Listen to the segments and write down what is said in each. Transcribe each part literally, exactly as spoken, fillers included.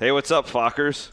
Hey, what's up, Fockers?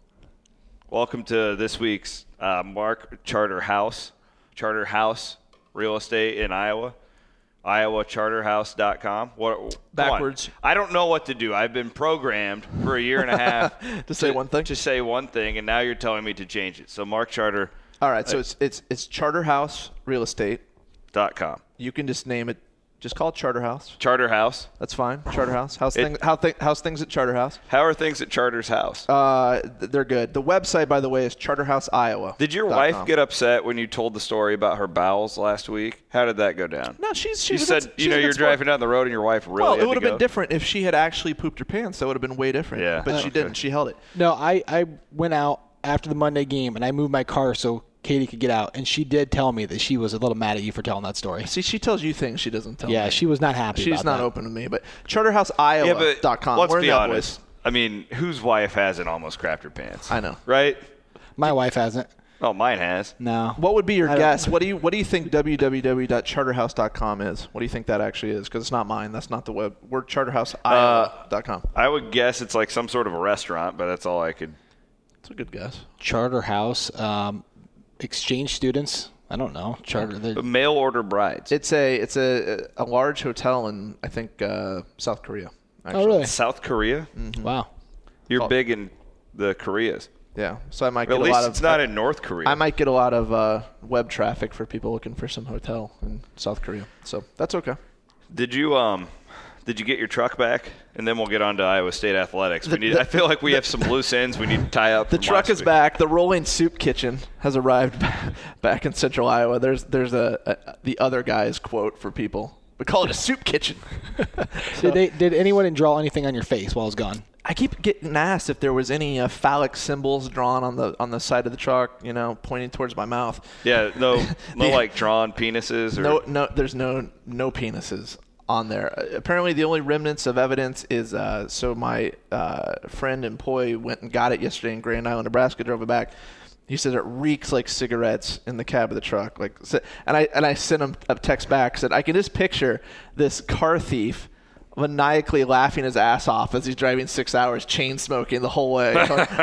Welcome to this week's uh, Mark Charter House. Charter House Real Estate in Iowa. Iowa Charter House dot com. What, Backwards. I don't know what to do. I've been programmed for a year and a half to, to say one thing. To say one thing, and now you're telling me to change it. So Mark Charter. All right, so uh, it's it's it's Charter House Real Estate dot com. You can just name it. Just call it Charter House. Charter House. That's fine. Charter House. How's it, things? How th- how's things at Charter House? How are things at Charter's house? Uh, they're good. The website, by the way, is Charter House Iowa. Did your wife get upset when you told the story about her bowels last week? How did that go down? No, she's she you said been, you know you're driving down the road and your wife really. Well, had it would to have go? been different if she had actually pooped her pants. That would have been way different. Yeah, but uh, she okay. didn't. She held it. No, I I went out after the Monday game and I moved my car so Katie could get out, and she did tell me that she was a little mad at you for telling that story. See, she tells you things she doesn't tell yeah, me. Yeah, she was not happy She's about not that. open to me, but Charter House Iowa dot com. Yeah, let's We're be in that honest. voice. I mean, whose wife hasn't almost crapped her pants? I know. Right? My wife hasn't. Oh, mine has. No. What would be your guess? What do you What do you think w w w dot charter house dot com is? What do you think that actually is? Because it's not mine. That's not the web. We're charter house iowa dot com. Uh, I would guess it's like some sort of a restaurant, but that's all I could. That's a good guess. Charter House, um, exchange students. I don't know. Charter. Mail order brides. It's a it's a a large hotel in I think uh, South Korea. Actually. Oh really? South Korea. Mm-hmm. Wow. You're oh. big in the Koreas. Yeah, so I might But get at a least lot it's of. not I, in North Korea. I might get a lot of uh, web traffic for people looking for some hotel in South Korea. So that's okay. Did you um? Did you get your truck back? And then we'll get on to Iowa State athletics. We The, need. the, I feel like we the, have some loose ends we need to tie up. The truck is week. back. The rolling soup kitchen has arrived back in Central Iowa. There's there's a, a the other guy's quote for people. We call it a soup kitchen. so, did they? Did anyone draw anything on your face while it's gone? I keep getting asked if there was any uh, phallic symbols drawn on the on the side of the truck, you know, pointing towards my mouth. Yeah, no, no, the, like drawn penises. Or? No, no, there's no no penises on there. Uh, apparently, the only remnants of evidence is uh, so my uh, friend employee went and got it yesterday in Grand Island, Nebraska, drove it back. He said it reeks like cigarettes in the cab of the truck. Like, and I and I sent him a text back said I can just picture this car thief maniacally laughing his ass off as he's driving six hours, chain smoking the whole way.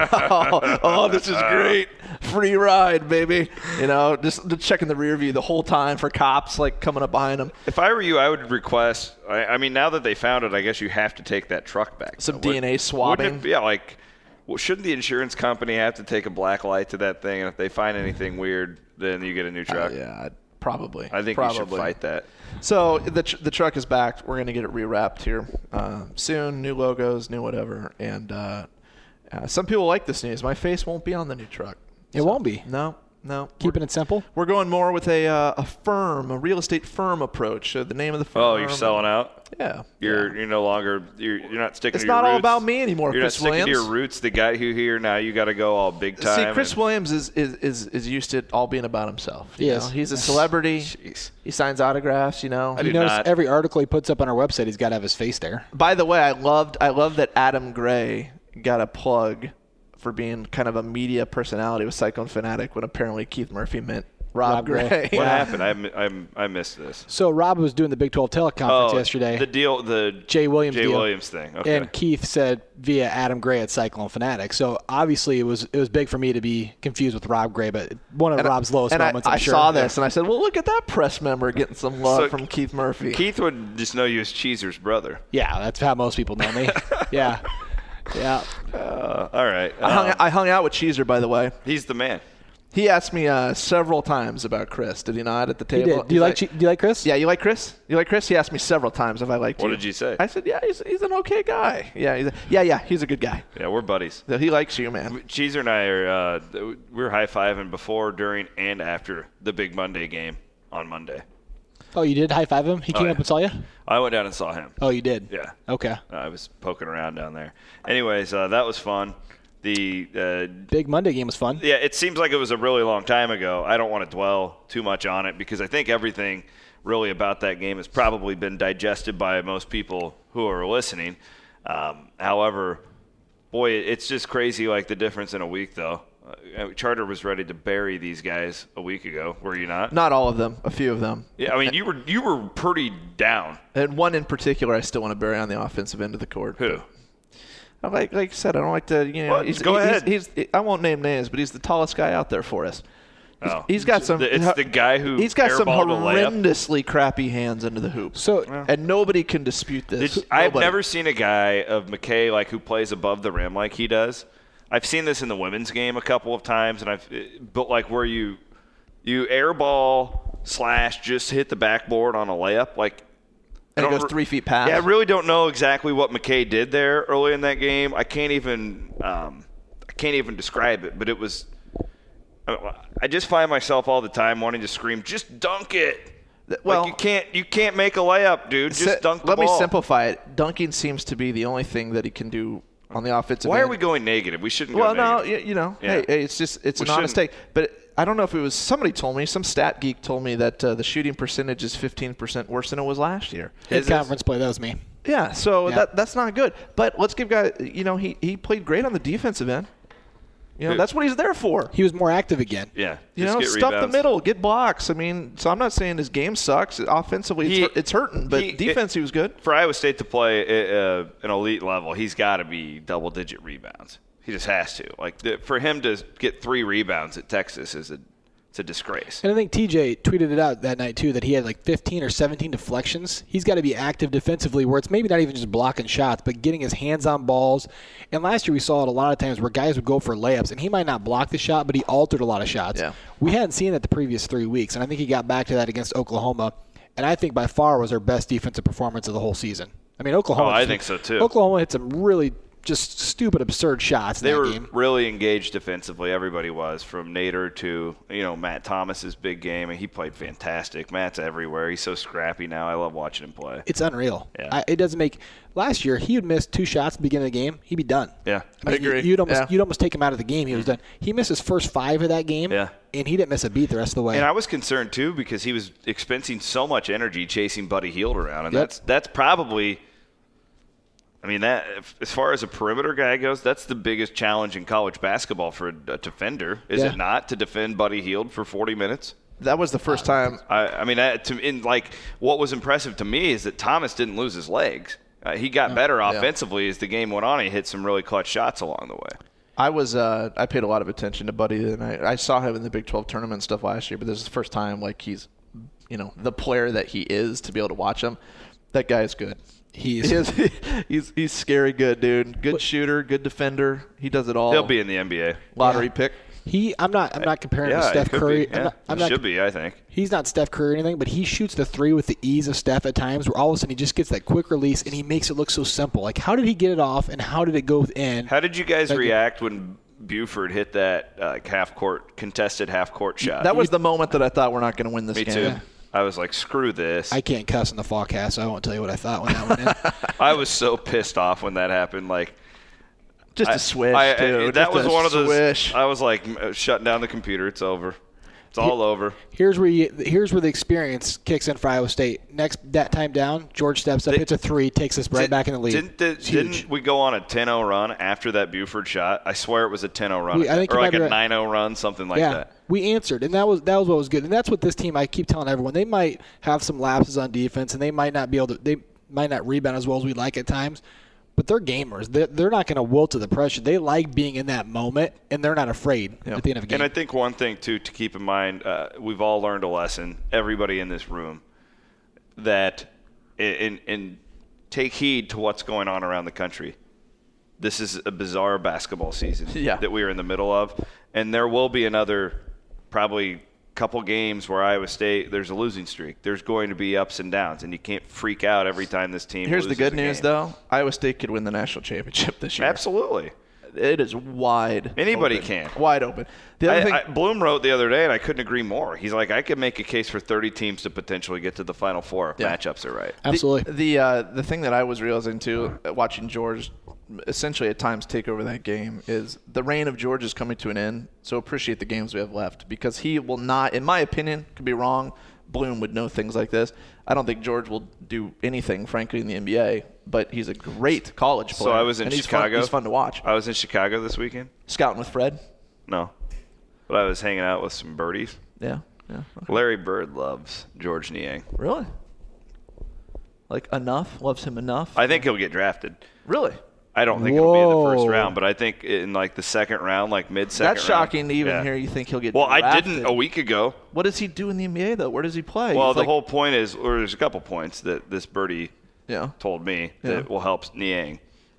oh, oh, this is great, free ride, baby. You know, just, just checking the rear view the whole time for cops like coming up behind him. If I were you, I would request. I, I mean, now that they found it, I guess you have to take that truck back. Some so D N A would, swabbing. It, yeah, like. Well, shouldn't the insurance company have to take a black light to that thing? And if they find anything weird, then you get a new truck? Uh, yeah, probably. I think probably. you should fight that. So the tr- the truck is back. We're going to get it rewrapped here uh, soon. New logos, new whatever. And uh, uh, some people like this news. My face won't be on the new truck. It so, won't be. No. No, keeping it simple. We're going more with a uh, a firm, a real estate firm approach. Uh, the name of the firm. Oh, you're selling out. Yeah, you're yeah. you're no longer you're you're not sticking. It's to your not roots. all about me anymore. You're Chris not sticking Williams. to your roots. The guy who here now you got to go all big time. See, Chris and, Williams is, is is is used to it all being about himself. He is. Know? He's a celebrity. Jeez. He signs autographs. You know. I you do notice not. every article he puts up on our website, he's got to have his face there. By the way, I loved I love that Adam Gray got a plug for being kind of a media personality with Cyclone Fanatic when apparently Keith Murphy meant Rob, Rob Gray. Gray. What yeah. happened? I, I, I missed this. So Rob was doing the Big twelve teleconference oh, yesterday. The deal, the Jay Williams Jay deal. Williams thing. Okay. And Keith said via Adam Gray at Cyclone Fanatic. So obviously it was it was big for me to be confused with Rob Gray, but one of and Rob's lowest and moments. I, I'm I sure. saw this and I said, "Well, look at that press member getting some love So from Keith Murphy." Keith would just know you as Cheezer's brother. Yeah, that's how most people know me. yeah, yeah. Uh, all right. I hung, Um, I hung out with Cheezer, by the way. he's the man. He asked me uh, several times about Chris. Did he not at the He table? did. Do you He's like, Che- Do you like Chris? Yeah, you like Chris? You like Chris? He asked me several times if I liked What you. did you say? I said, yeah, he's, he's an okay guy. Yeah, he's a, yeah, yeah, he's a good guy. Yeah, we're buddies. So he likes you, man. Cheezer and I are uh, we were high fiving before, during, and after the big Monday game on Monday. Oh, you did high five him? He Oh, came yeah. up and saw you? I went down and saw him. Oh, you did? Yeah. Okay. Uh, I was poking around down there. Anyways, uh, that was fun. The uh, Big Monday game was fun. yeah, it seems like it was a really long time ago. I don't want to dwell too much on it because I think everything really about that game has probably been digested by most people who are listening. Um, however, boy, it's just crazy, like the difference in a week, though. Uh, Charter was ready to bury these guys a week ago. Were you not? Not all of them, a few of them. Yeah, I mean, you were you were pretty down. And one in particular I still want to bury on the offensive end of the court. Who? Like like I said, I don't like to, you know. Well, he's, go he's, ahead. He's, he's, I won't name names, but he's the tallest guy out there for us. He's, Oh. he's got some. It's the guy who He's got some airballed a layup. horrendously crappy hands into the hoop. So, and nobody can dispute this. Did, I've Nobody. never seen a guy of McKay like who plays above the rim like he does. I've seen this in the women's game a couple of times, and I've but like where you you airball slash just hit the backboard on a layup like. And I it don't goes re- three feet past. Yeah, I really don't know exactly what McKay did there early in that game. I can't even um, I can't even describe it, but it was. I just find myself all the time wanting to scream, "Just dunk it!" Well, like you can't you can't make a layup, dude. Just Si- dunk the Let ball. me simplify it. Dunking seems to be the only thing that he can do on the offensive Why end. are we going negative? We shouldn't Well, go no, negative. you, you know, Yeah. hey, hey, it's just it's We an honest shouldn't. take. But I don't know if it was somebody told me, some stat geek told me that uh, the shooting percentage is fifteen percent worse than it was last year. in conference play, that was me. Yeah, so Yeah. that that's not good. But let's give guy, you know, he he played great on the defensive end. You know, Who? that's what he's there for. He was more active again. Yeah, You just know, get stuff the rebounds. middle, get blocks. I mean, so I'm not saying his game sucks. Offensively, it's, He- hur- it's hurting, but he- defense, he was good. For Iowa State to play uh, an elite level, he's got to be double-digit rebounds. He just has to. Like the, for him to get three rebounds at Texas is a it's a disgrace. And I think T J tweeted it out that night, too, that he had like fifteen or seventeen deflections. He's got to be active defensively where it's maybe not even just blocking shots, but getting his hands on balls. And last year we saw it a lot of times where guys would go for layups, and he might not block the shot, but he altered a lot of shots. Yeah. We hadn't seen that the previous three weeks, and I think he got back to that against Oklahoma. And I think by far was our best defensive performance of the whole season. I mean, Oklahoma. Oh, I think so, too. Oklahoma hit some really just stupid, absurd shots in They that were game. really engaged defensively. Everybody was, from Nader to you know Matt Thomas's big game, and he played fantastic. Matt's everywhere. He's so scrappy now. I love watching him play. It's unreal. Yeah. I, it doesn't make. Last year, he would miss two shots at the beginning of the game. He'd be done. Yeah. I, mean, I agree. You, would almost Yeah. you'd almost take him out of the game. He was done. He missed his first five of that game. Yeah. And he didn't miss a beat the rest of the way. And I was concerned too because he was expending so much energy chasing Buddy Hield around, and Yep. that's that's probably. I mean, that if, as far as a perimeter guy goes, that's the biggest challenge in college basketball for a, a defender, is Yeah. it not, to defend Buddy Hield for forty minutes? That was the first time. I, I mean, that, to, in like what was impressive to me is that Thomas didn't lose his legs. Uh, he got better Yeah. offensively as the game went on. He hit some really clutch shots along the way. I was uh, I paid a lot of attention to Buddy, and I, I saw him in the Big twelve tournament and stuff last year. But this is the first time like he's, you know, the player that he is to be able to watch him. That guy is good. He's He is, he's he's scary good, dude. Good shooter, good defender. He does it all. He'll be in the N B A. lottery Yeah. pick. he. I'm not. I'm not comparing him Yeah, to Steph he could Curry. be. I'm Yeah, not, I'm he not, should be, I think. He's not Steph Curry or anything, but he shoots the three with the ease of Steph at times, where all of a sudden he just gets that quick release and he makes it look so simple. Like, how did he get it off, and how did it go in? How did you guys Like- react when Buford hit that uh, half court contested half court shot? That was the moment that I thought we're not going to win this me game. too. Yeah. I was like, screw this. I I, can't cuss in the Fallcast, so I won't tell you what I thought when that went in. was so pissed off when that happened. Like, Just I- a swish, I- I- dude. that Just was a one of those. swish. I was like, uh, shutting down the computer. It's over. It's all over. Here's where you, here's where the experience kicks in for Iowa State. Next, that time down, George steps up, They- hits a three, takes us right Did- back in the lead. Didn't, the, It's huge. didn't we go on a ten oh run after that Buford shot? I swear it was a ten oh run. We- I think or you like might be a right. nine oh run, something like yeah, that. we answered, and that was that was what was good. And that's what this team. I keep telling everyone, they might have some lapses on defense, and they might not be able to. They might not rebound as well as we like at times. But they're gamers. They're, they're not going to wilt to the pressure. They like being in that moment, and they're not afraid Yeah. at the end of a game. And I think one thing, too, to keep in mind, uh, we've all learned a lesson, everybody in this room, that in, in take heed to what's going on around the country. This is a bizarre basketball season Yeah. that we are in the middle of, and there will be another probably couple games where Iowa State, there's a losing streak. There's going to be ups and downs, and you can't freak out every time this team Here's the loses good a news, game. though. Iowa State could win the national championship this year. Absolutely. It is wide. Anybody open. can. Wide open. The other I, thing, I, Bloom wrote the other day, and I couldn't agree more. He's like, I could make a case for thirty teams to potentially get to the Final Four if Yeah. matchups are right. Absolutely. The the, uh, the thing that I was realizing too, uh, watching George, essentially at times take over that game, is the reign of George is coming to an end. So appreciate the games we have left, because he will not, in my opinion, could be wrong. Bloom would know things like this. I don't think George will do anything, frankly, in the N B A. But he's a great college player. So I was in and he's Chicago. Fun, he's fun to watch. I was in Chicago this weekend. Scouting with Fred. No, but I was hanging out with some birdies. Yeah. Yeah. Larry Bird loves George Niang. Really? Like enough? Loves him enough? I think he'll get drafted. Really? I don't think Whoa. it'll be in the first round, but I think in like the second round, like mid-second That's round. shocking to even yeah. hear you think he'll get Well, drafted. I didn't a week ago. What does he do in the N B A, though? Where does he play? Well, He's the like, whole point is, or there's a couple points that this birdie yeah. told me Yeah. that will help Niang.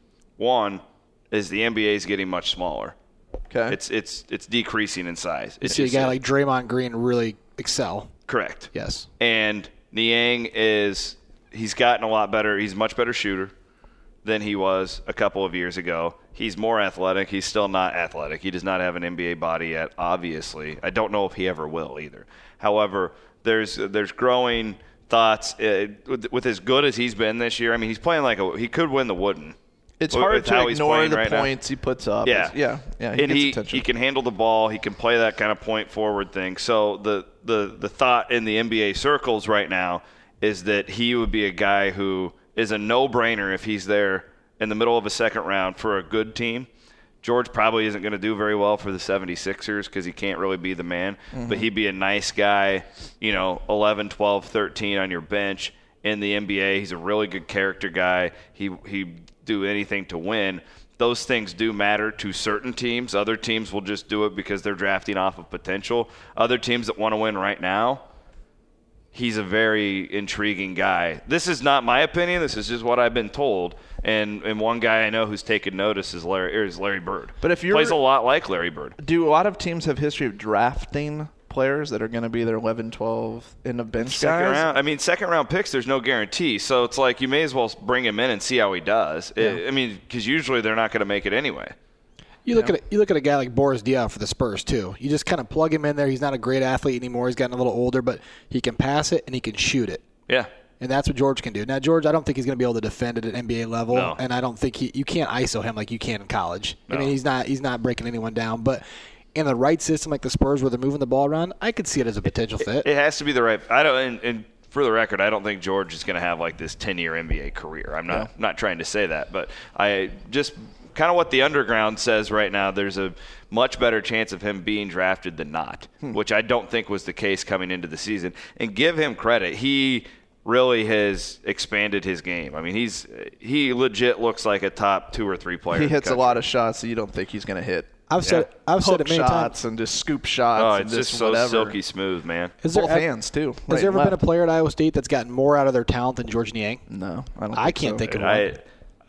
One is the N B A is getting much smaller. Okay. It's it's it's decreasing in size. You It's see a just- guy like Draymond Green really excel. Correct. Yes. And Niang is he's gotten a lot better. He's a much better shooter than he was a couple of years ago. He's more athletic. He's still not athletic. He does not have an N B A body yet, obviously. I don't know if he ever will either. However, there's there's growing thoughts uh, with, with as good as he's been this year. I mean, he's playing like a he could win the Wooden. It's with hard to how he's ignore playing the right now. points he puts up. Yeah, It's- yeah, yeah. He and gets he, attention. he can handle the ball. He can play that kind of point forward thing. So the, the the thought in the N B A circles right now is that he would be a guy who is a no-brainer if he's there in the middle of a second round for a good team. George probably isn't going to do very well for the seventy-sixers because he can't really be the man. Mm-hmm. But he'd be a nice guy, you know, eleven, twelve, thirteen on your bench in the N B A. He's a really good character guy. He he do anything to win. Those things do matter to certain teams. Other teams will just do it because they're drafting off of potential. Other teams that want to win right now, he's a very intriguing guy. This is not my opinion. This is just what I've been told. And and one guy I know who's taken notice is Larry is Larry Bird. But if you're plays a lot like Larry Bird. Do a lot of teams have history of drafting players that are going to be their eleven, twelve in the bench Second guys? round. I mean, second round picks, there's no guarantee. So it's like you may as well bring him in and see how he does. Yeah. I I mean, because usually they're not going to make it anyway. You look Yeah. at a, you look at a guy like Boris Diaw for the Spurs too. You just kind of plug him in there. He's not a great athlete anymore. He's gotten a little older, but he can pass it and he can shoot it. Yeah. And that's what George can do. Now, George, I don't think he's going to be able to defend at an N B A level, No. and I don't think he you can't I S O him like you can in college. No. I mean, he's not he's not breaking anyone down, but in the right system like the Spurs where they're moving the ball around, I could see it as a potential fit. It has to be the right. I don't. And, and for the record, I don't think George is going to have like this ten-year N B A career. I'm not Yeah. not trying to say that, but I just kind of what the underground says right now. There's a much better chance of him being drafted than not, hmm. which I don't think was the case coming into the season. And give him credit. He really has expanded his game. I mean, he's he legit looks like a top two or three player. He in the hits a country. lot of shots that you don't think he's going to hit. I've said Yeah. I've said Hook it many shots times. and just scoop shots. Oh, and it's just just so whatever. silky smooth, man. Has Both there, hands too. Has right there ever and been a left. player at Iowa State that's gotten more out of their talent than George Niang? No, I don't. I think can't so. think of I, one.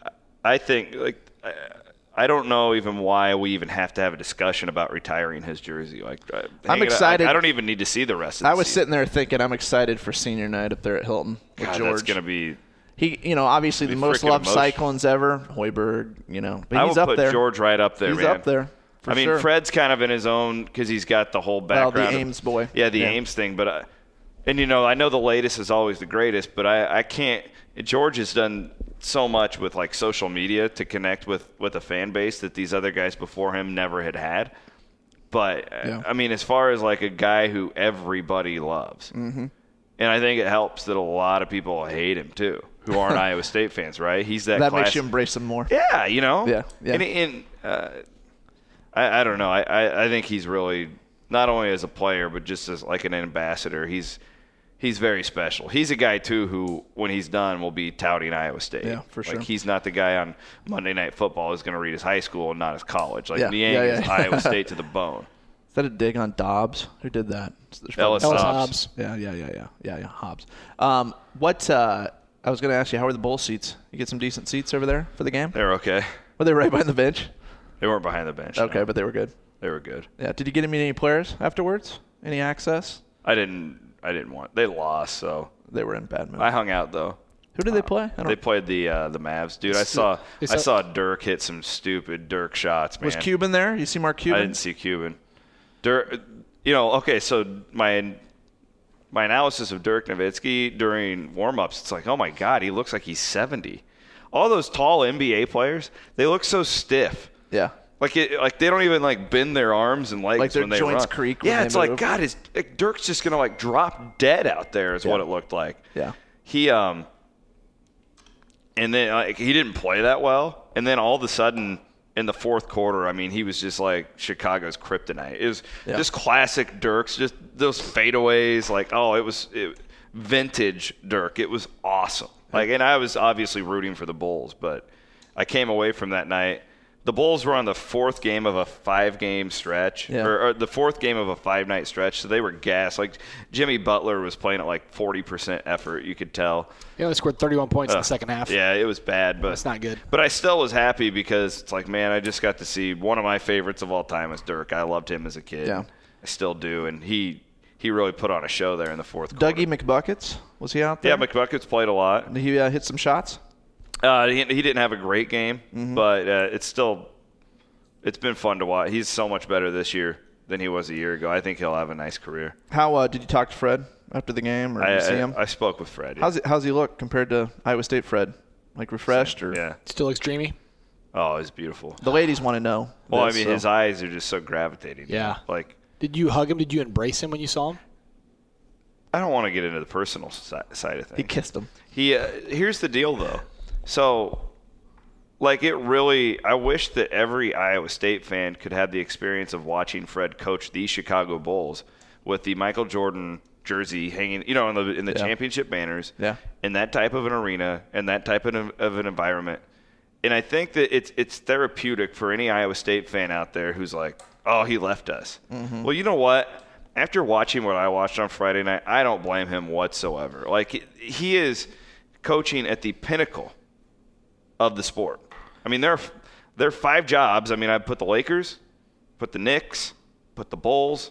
I think like I, I don't know even why we even have to have a discussion about retiring his jersey. Like uh, I'm hang it up. excited. I, I don't even need to see the rest of the I was season. sitting there thinking, I'm excited for senior night up there at Hilton with God, George. that's gonna be. He, you know, obviously the be most freaking loved emotional. Cyclones ever, Hoiberg. You know, but I he's will up put there. George right up there, He's man. up there. For I mean, sure. Fred's kind of in his own because he's got the whole Well, background. the of- Ames boy. Yeah, the Yeah. Ames thing. But I, and you know, I know the latest is always the greatest, but I, I can't. George has done so much with like social media to connect with with a fan base that these other guys before him never had had. But uh, Yeah. I mean, as far as like a guy who everybody loves, mm-hmm. and I think it helps that a lot of people hate him too, who aren't Iowa State fans, right? He's that. that class- makes you embrace him more. Yeah, you know. Yeah, yeah. And, and uh, I, I don't know. I, I, I think he's really not only as a player, but just as like an ambassador. He's he's very special. He's a guy too who, when he's done, will be touting Iowa State. Yeah, for sure. Like he's not the guy on Monday Night Football who's going to read his high school and not his college. Like Yeah, Niang yeah, yeah. is Iowa State to the bone. Is that a dig on Dobbs? Who did that? There's Ellis probably- Ellis Hobbs. Hobbs. Yeah, yeah, yeah, yeah, yeah, yeah. Hobbs. Um, what? Uh, I was going to ask you, how are the bowl seats? You get some decent seats over there for the game? They're okay. Were they right behind the bench? They weren't behind the bench. Okay, no. but they were good. They were good. Yeah. Did you get to meet any players afterwards? Any access? I didn't. I didn't want. They lost, so They were in bad mood. I hung out though. Who did they play? I don't They played the uh, the Mavs, dude. I saw They I saw- saw Dirk hit some stupid Dirk shots, man. Was Cuban there? You see Mark Cuban? I didn't see Cuban. Dirk, you know, okay. So my my analysis of Dirk Nowitzki during warmups, it's like, oh my god, he looks like he's seventy. All those tall N B A players, they look so stiff. Yeah. Like it, like they don't even like bend their arms and legs Like their when they joints run. creak when Yeah, they it's like move. God, is like, Dirk's just gonna like drop dead out there. Is what Yeah. it looked like. Yeah. He um, and then like he didn't play that well, and then all of a sudden in the fourth quarter, I mean, he was just like Chicago's kryptonite. It was Yeah. just classic Dirk's, just those fadeaways. Like oh, it was it, vintage Dirk. It was awesome. Like, and I was obviously rooting for the Bulls, but I came away from that night. The Bulls were on the fourth game of a five-game stretch, Yeah. or, or the fourth game of a five-night stretch, so they were gassed. Like, Jimmy Butler was playing at like forty percent effort, you could tell. He only scored thirty-one points Uh, in the second half. Yeah, it was bad, but That's not good. But I still was happy because it's like, man, I just got to see one of my favorites of all time is Dirk. I loved him as a kid. Yeah. I still do, and he he really put on a show there in the fourth quarter. Dougie McBuckets, was he out there? Yeah, McBuckets played a lot. Did he uh, hit some shots? Uh, he, he didn't have a great game, Mm-hmm. but uh, it's still it's been fun to watch. He's so much better this year than he was a year ago. I think he'll have a nice career. How uh, did you talk to Fred after the game, or did I, you see him? I, I spoke with Fred. Yeah. how's it, how's he look compared to Iowa State Fred? Like refreshed, or Yeah. Still looks dreamy. Oh, he's beautiful. the ladies want to know? Well, this, I mean, so. his eyes are just so gravitating. Yeah. Like, Did you hug him? Did you embrace him when you saw him? I don't want to get into the personal si- side of things. He kissed him. He uh, here's the deal though. So like it really I wish that every Iowa State fan could have the experience of watching Fred coach the Chicago Bulls with the Michael Jordan jersey hanging, you know, in the in the Yeah. championship banners. Yeah. In that type of an arena and that type of, of an environment. And I think that it's it's therapeutic for any Iowa State fan out there who's like, "Oh, he left us." Mm-hmm. Well, you know what? After watching what I watched on Friday night, I don't blame him whatsoever. Like he, he is coaching at the pinnacle of the sport. I mean, there are there are five jobs. I mean, I put the Lakers, put the Knicks, put the Bulls.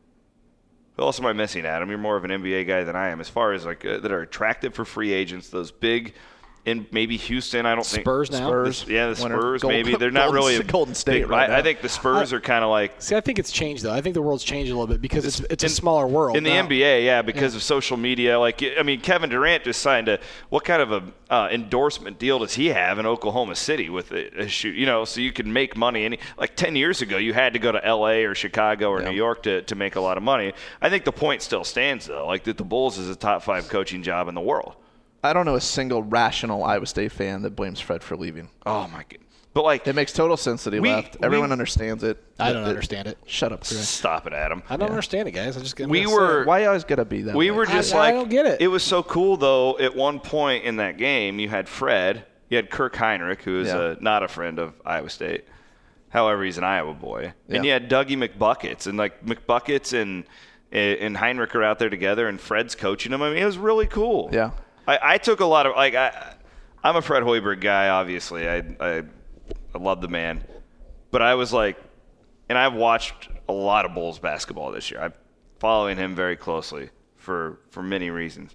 Who else am I missing, Adam? You're more of an N B A guy than I am. As far as like uh, that are attractive for free agents, those big. In maybe Houston, I don't Spurs think now? Spurs. The, yeah, the Winner. Spurs. Gold- maybe they're not Golden- really a Golden State big- right I, I now. think the Spurs are kind of like See, I think it's changed though. I think the world's changed a little bit because it's it's a smaller world in the now. N B A, yeah, because of social media. Like, I mean, Kevin Durant just signed a what kind of a uh, endorsement deal does he have in Oklahoma City with a, a shoot? You know, so you can make money. Any like ten years ago, you had to go to L A or Chicago or Yeah. New York to to make a lot of money. I think the point still stands though, like that the Bulls is a top five coaching job in the world. I don't know a single rational Iowa State fan that blames Fred for leaving. Oh my god! But like, It makes total sense that he We- left. Everyone we- understands it. I don't It- understand it. Shut up, Chris. stop it, Adam. I don't understand it, guys. I just I'm We gonna say were- it. Why you always gotta be that We way? were just I- I like, don't get it. It was so cool though. At one point in that game, you had Fred, you had Kirk Heinrich, who is Yeah. a, not a friend of Iowa State. However, he's an Iowa boy, Yeah. and you had Dougie McBuckets, and like McBuckets and and Heinrich are out there together, and Fred's coaching them. I mean, it was really cool. Yeah. I, I took a lot of like I. I'm a Fred Hoiberg guy, obviously. I, I I love the man, but I was like, and I've watched a lot of Bulls basketball this year. I'm following him very closely for for many reasons,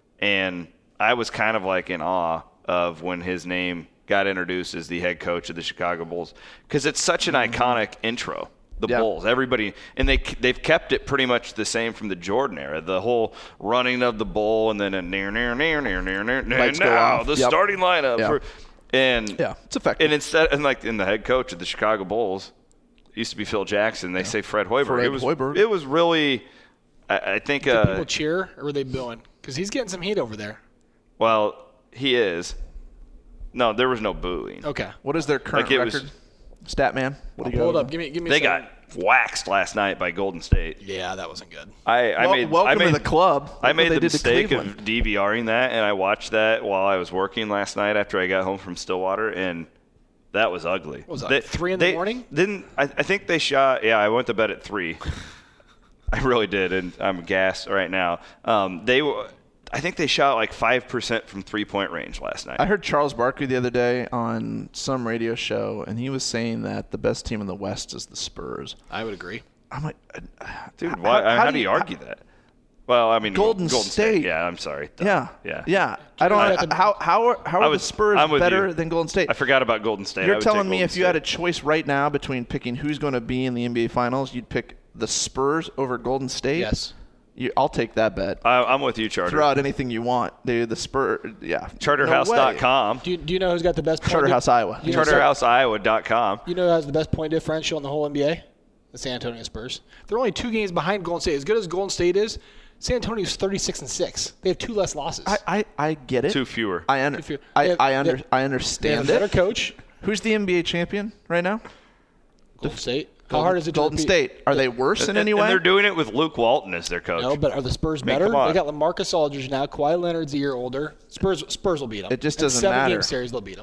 and I was kind of like in awe of when his name got introduced as the head coach of the Chicago Bulls because it's such an iconic intro. The Yeah. Bulls, everybody, and they they've kept it pretty much the same from the Jordan era. The whole running of the bull, and then a near near near near near near near Lights go now off. the Yep. starting lineup. Yeah. For, and Yeah, it's effective. And instead, and like in the head coach of the Chicago Bulls used to be Phil Jackson. They say Fred Hoiberg. Fred it was Hoiberg. it was really, I, I think. Did Uh, people cheer or were they booing? Because he's getting some heat over there. well, he is. No, there was no booing. Okay. What is their current Like it was- record? Statman. What I'll do you pull it got? up. Give me give me. They some- got waxed last night by Golden State. Yeah, that wasn't good. I, I Wel- made. welcome I made, to the club. I Look what made they the did to mistake Cleveland. of DVRing that, and I watched that while I was working last night after I got home from Stillwater, and that was ugly. What was that, They- three in the they morning? Didn't I, I think they shot? Yeah, I went to bed at three. I really did, and I'm gassed right now. Um, they, were- I think they shot like five percent from three point range last night. I heard Charles Barkley the other day on some radio show, and he was saying that the best team in the West is the Spurs. I would agree. I'm like, uh, Dude, how- why, how how, do do you you- argue that? Well, I mean, Golden Golden State. Yeah, I'm sorry. yeah, yeah, yeah. I don't. I- how how are how I are was- the Spurs I'm with better you. than Golden State? I forgot about Golden State. I You're would telling take me Golden if you had a State. choice right now between picking who's going to be in the N B A Finals, you'd pick the Spurs over Golden State? Yes. You, I'll take that bet. I, I'm with you, Charter. Throw out anything you want. Dude, the Spurs, yeah. Charterhouse dot com. Do you, do you know who's got the best point Charterhouse, dif- Iowa. You know, Charterhouse Iowa dot com. You know who has the best point differential in the whole N B A? The San Antonio Spurs. They're only two games behind Golden State. As good as Golden State is, San Antonio's thirty-six and six. They have two less losses. I, I, I get it. Two fewer. I, under, Two fewer. I, They have- I, under, they- I they have understand a better it. coach. Who's the N B A champion right now? Golden State. How hard is it to Golden repeat? State. Are they worse in and, any and way? they're doing it with Luke Walton as their coach. No, but are the Spurs I mean, better? come on. They got LaMarcus Aldridge now. Kawhi Leonard's a year older. Spurs Spurs will beat them. It just In doesn't seven matter. game series, they'll beat them.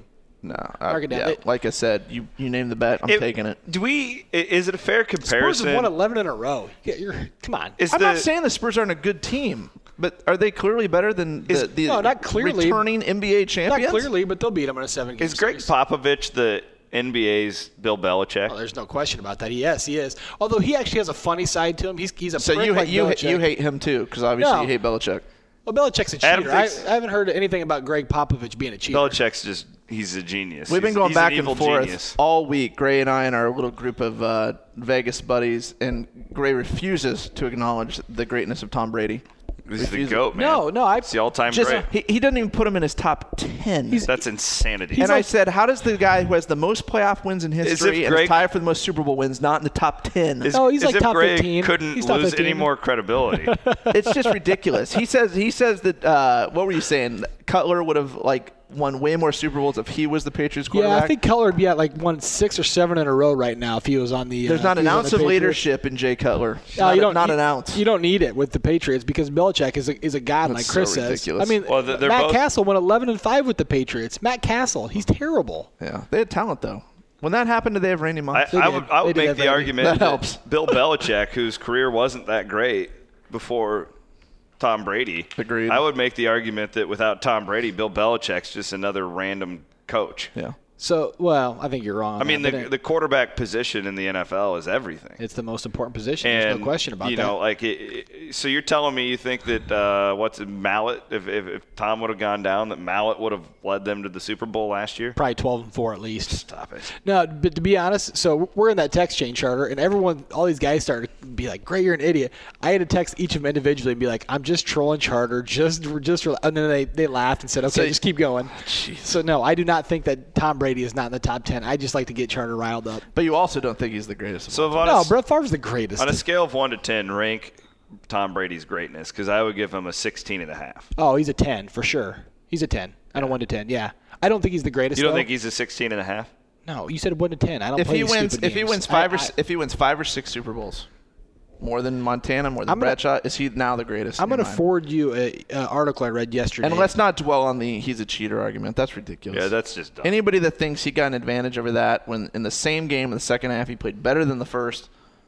No, I, Mark it down. yeah, It- like I said, you you name the bet, I'm It- taking it. Do we? i- Is it a fair Spurs comparison? have won eleven in a row. Yeah, you're, come on. Is I'm the, not saying the Spurs aren't a good team, but are they clearly better than the, Is- the No, not clearly. returning N B A Not champions? clearly, but they'll beat them in a seven-game is Greg series. Popovich the N B A's Bill Belichick? Oh, there's no question about that. Yes, he is. Although he actually has a funny side to him. He's he's a So prick you like hate you, Belichick. you hate him too, because obviously No. you hate Belichick. Well, Belichick's a Adam cheater. I, thinks- I haven't heard anything about Greg Popovich being a cheater. Belichick's just he's a genius. We've been He's- going he's back an evil and forth genius. all week. Gray and I and our little group of uh, Vegas buddies, and Gray refuses to acknowledge the greatness of Tom Brady. He's the Refuses- goat, man. No, no, I- It's the all-time Just great. he, he doesn't even put him in his top ten. That's insanity. and I like- said, how does the guy who has the most playoff wins in history and Greg- is tied for the most Super Bowl wins not in the top ten? As- No, he's as like if top Greg fifteen. couldn't He's top lose any fifteen. more credibility. It's just ridiculous. He says he says that uh, what were you saying? Cutler would have like won way more Super Bowls if he was the Patriots quarterback. Yeah, I think Cutler would be at like one six or seven in a row right now if he was on the. There's uh, not if an he was on ounce the of Patriots. leadership in Jay Cutler. No, not you a- don't. not you, an ounce. You don't need it with the Patriots because Belichick is a, is a god, That's like Chris so says. ridiculous. I mean, Well, they're Matt both- Castle went eleven and five with the Patriots. Matt Castle, he's terrible. Yeah, they had talent though. When that happened, did they have Randy Moss? I, They I did. would, I They would did make have the Randy. argument That that, helps. Bill Belichick, whose career wasn't that great before Tom Brady, Agreed. I would make the argument that without Tom Brady, Bill Belichick's just another random coach. Yeah. So, well, I think you're wrong. on I mean, that, the but it- the quarterback position in the N F L is everything. it's the most important position. And There's no question about you that. know, like, it, it- so you're telling me you think that uh, what's it, Mallet? If, if if Tom would have gone down, that Mallet would have led them to the Super Bowl last year? Probably twelve and four at least. Stop it. No, but to be honest, so we're in that text chain charter, and everyone, all these guys started to be like, "Great, you're an idiot." I had to text each of them individually and be like, "I'm just trolling charter, just, just," and then they, they laughed and said, "Okay, So- just keep going." So no, I do not think that Tom Brady is not in the top ten. I just like to get charter riled up. But you also don't think he's the greatest. of So all if on, No, a, Brett Favre's the greatest. on a scale of one to ten, rank Tom Brady's greatness, because I would give him a sixteen and a half. Oh, he's a ten for sure. He's a ten. I don't one to ten. Yeah, I don't think he's the greatest. You don't though. think he's a sixteen and a half? No, you said one to ten. I don't. If play he these wins, stupid if he games. wins five I- or I- s if he wins five or six Super Bowls, more than Montana, more than I'm gonna- Bradshaw, is he now the greatest? I'm in going to your mind? forward you a, a article I read yesterday. And let's not dwell on the he's a cheater argument. That's ridiculous. Yeah, that's just dumb. Anybody that thinks he got an advantage over that when in the same game in the second half he played better than the first,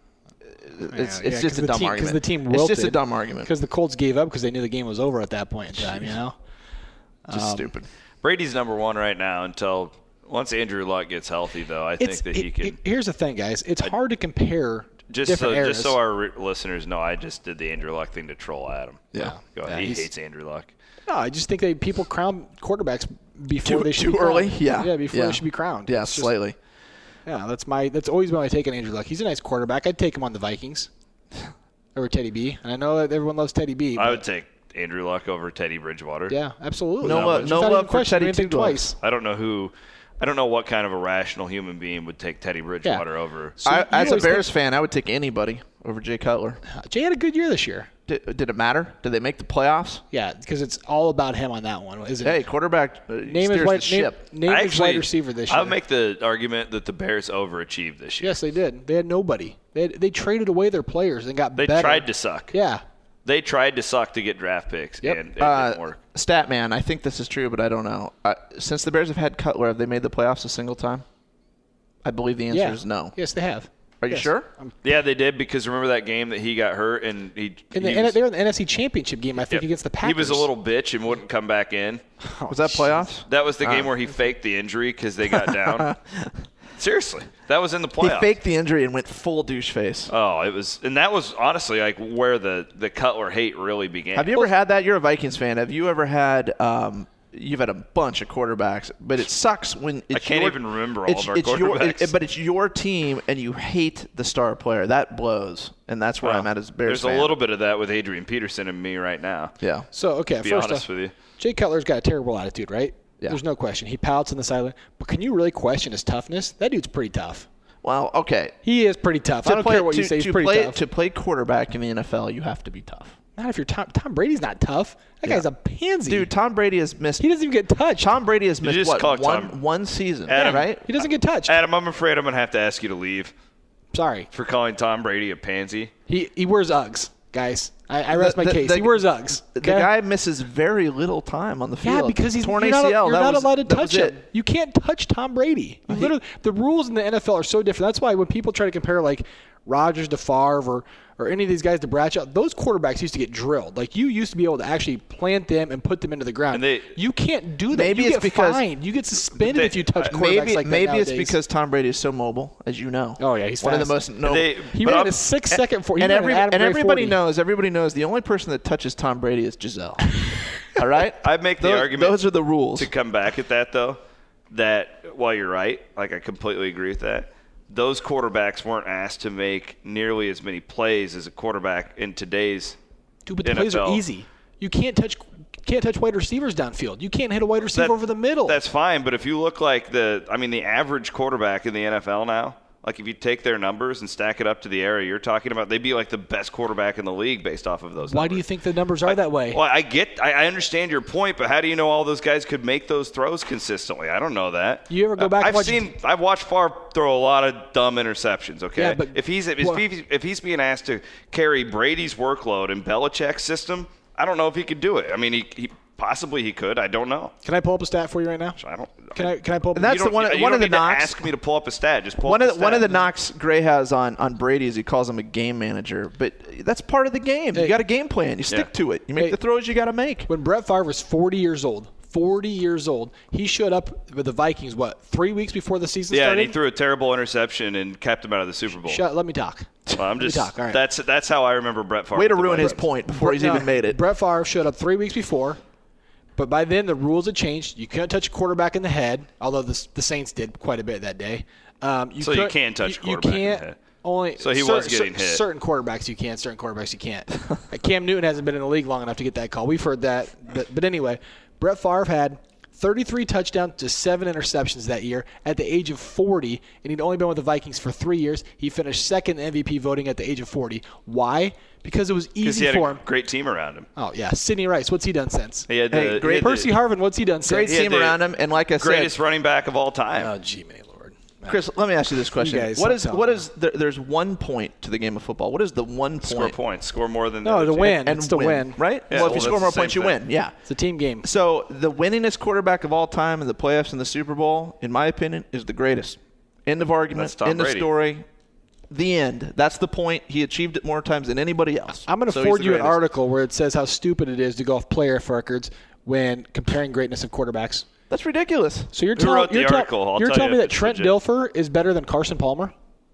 it's, Yeah, it's yeah, just 'cause a the dumb team, argument. Because the team it's wilted. just a dumb argument. Because the Colts gave up because they knew the game was over at that point in time. You know. Just um, stupid. Brady's number one right now until once Andrew Luck gets healthy, though. I think It's, that it- he can. it- here's the thing, guys. It's hard to compare Just different so, eras. just so our re- listeners know, I just did the Andrew Luck thing to troll Adam. Yeah. Go ahead. Yeah, he he's- hates Andrew Luck. no, I just think that people crown quarterbacks before Too- they should too be crowned. early? Yeah. Yeah, before Yeah. they should be crowned. Yeah, It's just- slightly. Yeah, that's my. That's always been my take on Andrew Luck. He's a nice quarterback. I'd take him on the Vikings over Teddy B. And I know that everyone loves Teddy B. I but- would take Andrew Luck over Teddy Bridgewater. Yeah, absolutely. No love- It's no not love even for question. Teddy We didn't think Two twice. I don't know who. I don't know what kind of a rational human being would take Teddy Bridgewater over. So I, you as a always Bears fan, I would take anybody over Jay Cutler. think- Jay had a good year this year. Did, did it matter? Did they make the playoffs? Yeah, because it's all about him on that one, isn't Hey, it? quarterback uh, Name steers his the wide, name, ship. name I his actually, wide receiver this year. I would make the argument that the Bears overachieved this year. Yes, they did. They had nobody. They had, they traded away their players and got They better. tried to suck. Yeah. They tried to suck to get draft picks, Yep. and it Uh, didn't work. Statman, I think this is true, but I don't know. Uh, since the Bears have had Cutler, have they made the playoffs a single time? I believe the answer Yeah. is no. Yes, they have. Are you Yes. sure? Um, Yeah, they did because remember that game that he got hurt and he. in the, he and was, they were in the N F C Championship game, I think, yep. against the Packers. He was a little bitch and wouldn't come back in. Was that playoffs? That was the game Ah. where he faked the injury because they got down. Seriously, that was in the He playoffs. faked the injury and went full douche face. Oh, it was, and that was honestly like where the the Cutler hate really began. Have you ever had that? You're a Vikings fan. Have you ever had? Um, you've had a bunch of quarterbacks, but it sucks when it's I can't your, even remember all it's, of our it's your, quarterbacks. it- but it's your team, and you hate the star player. That blows, and that's where Well, I'm at as a Bears There's fan. a little bit of that with Adrian Peterson and me right now. Yeah. So, okay, To be first honest off, with you. Jay Cutler's got a terrible attitude, right? Yeah. There's no question. He pouts on the sideline. But can you really question his toughness? That dude's pretty tough. Well, okay. He is pretty tough. I To don't play, care what to, you say. He's to pretty play, tough. To play quarterback in the N F L, you have to be tough. Not if you're Tom. Tom Brady's not tough. That Yeah. guy's a pansy. Dude, Tom Brady has missed. he doesn't even get touched. Tom Brady has missed just what call one Tom- one season, Adam- right? He doesn't get touched. Adam, I'm afraid I'm gonna have to ask you to leave Sorry. for calling Tom Brady a pansy. He he wears Uggs, guys. I, I rest The- my the- case. the- he wears Uggs. The okay? guy misses very little time on the field. Yeah, because he's torn you're not, A C L. you're that not was, allowed to that touch was him. it. You can't touch Tom Brady. You He- literally, the rules in the N F L are so different. That's why when people try to compare like Rodgers to Favre or, or any of these guys to Bradshaw, those quarterbacks used to get drilled. Like you used to be able to actually plant them and put them into the ground. And they- you can't do that. Maybe you it's get because- fined. You get suspended They- if you touch uh, quarterbacks Maybe, like that maybe it's nowadays. because Tom Brady is so mobile, as you know. Oh, yeah, he's one of the fast. most. No, They- he but ran I'm- a six second four. and every, and everybody forty. knows. Everybody knows. The only person that touches Tom Brady is Giselle. All right. I make the those, argument. Those are the rules. To come back at that though, that while you're right, like I completely agree with that. Those quarterbacks weren't asked to make nearly as many plays as a quarterback in today's Dude, but the N F L. plays are easy. You can't touch can't touch wide receivers downfield. You can't hit a wide receiver That- over the middle. That's fine, but if you look like the, I mean, the average quarterback in the N F L now, like if you take their numbers and stack it up to the area you're talking about, they'd be like the best quarterback in the league based off of those Why numbers. do you think the numbers are that way? Well, I get, I, I understand your point, but how do you know all those guys could make those throws consistently? I don't know that. You ever go back and I've watch- seen, I've watched Favre throw a lot of dumb interceptions. Okay, Yeah, but- if he's if, well- he's if he's being asked to carry Brady's workload in Belichick's system, I don't know if he could do it. I mean, he, he possibly he could. I don't know. Can I pull up a stat for you right now? I don't. Can I can I pull up? And that's you don't, the one- you one don't of the need to knocks- ask me to pull up a stat. Just pull One up of the the, one of the stat. knocks Gray has on, on Brady is he calls him a game manager, but that's part of the game. Hey. You got a game plan. You stick Yeah. to it. You make Hey. the throws you got to make. When Brett Favre was forty years old, forty years old, he showed up with the Vikings. What three weeks before the season Yeah, started? and he threw a terrible interception and kept him out of the Super Bowl. Shut. Let me talk. Well, I'm Let me just talk. All right. that's that's how I remember Brett Favre. Way to with the ruin his Vikings. point before he's No, even made it. Brett Favre showed up three weeks before, but by then the rules had changed. You couldn't touch a quarterback in the head, although the, the Saints did quite a bit that day. Um, you So you couldn't- can touch you, quarterback You in the can't head. only. So he cer- was getting cer- hit. Certain quarterbacks you can, certain quarterbacks you can't. Uh, Cam Newton hasn't been in the league long enough to get that call. We've heard that, but, but anyway, Brett Favre had thirty-three touchdowns to seven interceptions that year at the age of forty, and he'd only been with the Vikings for three years. He finished second in M V P voting at the age of forty. Why? Because it was Because easy he had for a him. great team around him. Oh, yeah. Sidney Rice, what's he done since? He had Hey, the, great- he had Percy the Harvin, what's he done Great since? He had team the around him, and like I greatest said, running back of all time. Oh, gee, may Lord. Chris, let me ask you this question: guys What don't is tell what me. is there, there's one point to the game of football? What is the one point? Score points. Score more than the No, other to team. win. and It's to win. right? Yeah, well, if well, you score that's more the same points, you thing. win. Yeah. It's a team game. So the winningest quarterback of all time in the playoffs and the Super Bowl, in my opinion, is the greatest. End of argument. That's Tom End of Brady. story. The end. That's the point. He achieved it more times than anybody else. I'm going to So he's forward the you an greatest. article where it says how stupid it is to go off playoff records when comparing greatness of quarterbacks. That's ridiculous. So you're Who telling wrote the you're, tell- article? I'll you're tell telling you me if that it's Trent legit. Dilfer is better than Carson Palmer?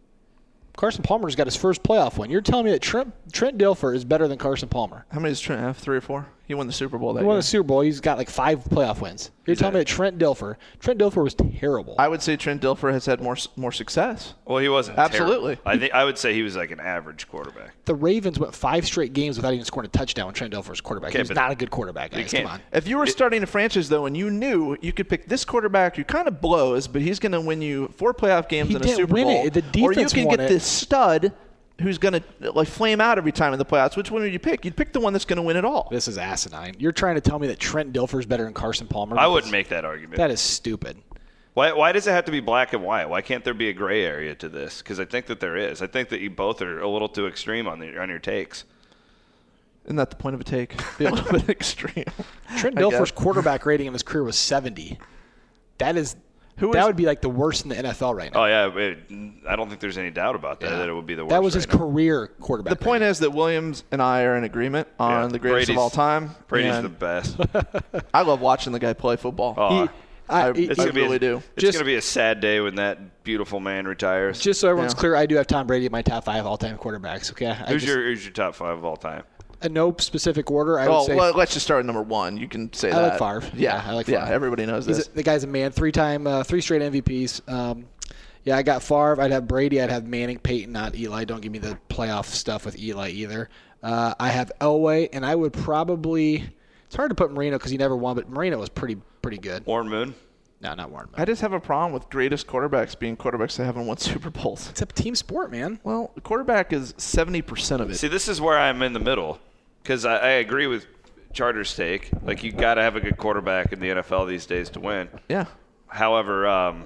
Carson Palmer's got his first playoff win. You're telling me that Trent Trent Dilfer is better than Carson Palmer? How many does Trent have? Three or four? He won the Super Bowl that He won year. the Super Bowl. He's got like five playoff wins. You're telling me that Trent Dilfer, Trent Dilfer was terrible. I would say Trent Dilfer has had more more success. Well, he wasn't Absolutely. terrible. I think I would say he was like an average quarterback. the Ravens went five straight games without even scoring a touchdown when Trent Dilfer was quarterback. Okay, he was but not a good quarterback, guys. can't- Come on. If you were starting a franchise, though, and you knew you could pick this quarterback who kind of blows, but he's going to win you four playoff games He and a didn't Super win Bowl, it. The or you defense can won get it. this stud who's going to like flame out every time in the playoffs, which one would you pick? You'd pick the one that's going to win it all. This is asinine. You're trying to tell me that Trent Dilfer is better than Carson Palmer? I Because wouldn't make that argument. That is stupid. Why, why does it have to be black and white? Why can't there be a gray area to this? Because I think that there is. I think that you both are a little too extreme on the on your takes. Isn't that the point of a take? Be a little bit extreme. Trent I Dilfer's guess. quarterback rating in his career was seventy. That is Who that is- would be like the worst in the N F L right now. Oh yeah, it, I don't think there's any doubt about that. That it would be the worst. that was his right now. career quarterback. The point is that Williams and I are in agreement on Yeah, the greatest Brady's- of all time. Brady's and the best. I love watching the guy play football. Oh, He- I- I- he- it's I gonna be really a, do. It's Just- going to be a sad day when that beautiful man retires. Just so everyone's Yeah. clear, I do have Tom Brady in my top five all-time quarterbacks. Okay, I who's just, your who's your top five of all time? in no specific order? I would Well, say well, let's just start at number one. You can say I that. like Favre. Yeah, Yeah, I like Yeah, Favre. everybody knows he's this. a, the guy's a man. Three-time, uh, three straight M V Ps. Um, yeah, I got Favre. I'd have Brady. I'd have Manning, Peyton, not Eli. Don't give me the playoff stuff with Eli either. Uh, I have Elway, and I would probably. It's hard to put Marino because he never won, but Marino was pretty pretty good. Warren Moon. No, not Warren. I just have a problem with greatest quarterbacks being quarterbacks that haven't won Super Bowls. It's a team sport, man. Well, the quarterback is seventy percent of it. See, this is where I'm in the middle because I, I agree with Charter's take. Like you got to have a good quarterback in the N F L these days to win. Yeah. However, um,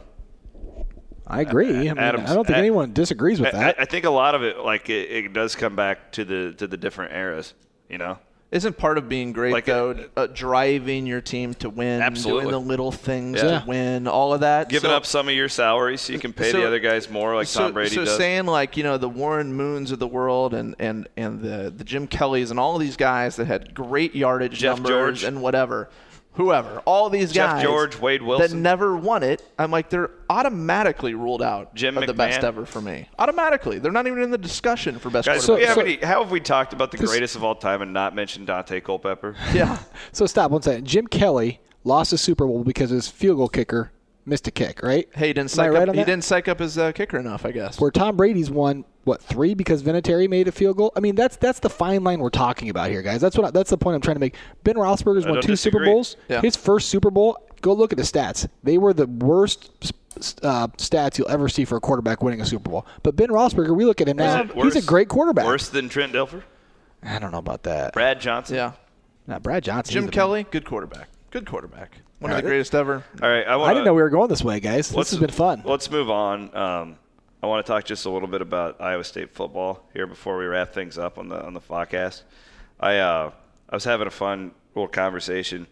I agree. I, mean, Adams- I don't think Ad- anyone disagrees with I, that. I think a lot of it, like it, it does come back to the to the different eras. you know? Isn't part of being great, Like, though, uh, uh, driving your team to win, Absolutely. doing the little things Yeah. to win, all of that? Giving So- up some of your salary so you can pay so- the other guys more like so, Tom Brady so does. saying, like, you know, the Warren Moons of the world and, and, and the, the Jim Kellys and all of these guys that had great yardage Jeff numbers George. and whatever, whoever, all these Jeff guys George, Wade that Wilson. never won it, I'm like, they're automatically ruled out Jim of the best McMahon. ever for me. Automatically. They're not even in the discussion for best Guys, So- we quarterback. have so- any, how have we talked about the This- greatest of all time and not mentioned Dante Culpepper? Yeah. So stop one second. Jim Kelly lost the Super Bowl because his field goal kicker missed a kick, right? Hey, he didn't Am I psych right up, on he that? didn't psych up his uh, kicker enough, I guess. Where Tom Brady's won what three because Vinatieri made a field goal. I mean, that's that's the fine line we're talking about here, guys. That's what I, that's the point I'm trying to make. Ben Roethlisberger's I won don't two Super disagree. Bowls. Yeah. His first Super Bowl. Go look at the stats. They were the worst uh, stats you'll ever see for a quarterback winning a Super Bowl. But Ben Roethlisberger, we look at him now. Is it He's a worse- great quarterback. Worse than Trent Dilfer? I don't know about that. Brad Johnson? Yeah. Nah, Brad Johnson. Jim he's the Kelly, good quarterback. Good quarterback. One of All the right. greatest ever. All right. I, man. wanna, I didn't know we were going this way, guys. This let's- has been fun. Let's move on. Um, I want to talk just a little bit about Iowa State football here before we wrap things up on the on the podcast. I uh, I was having a fun little conversation.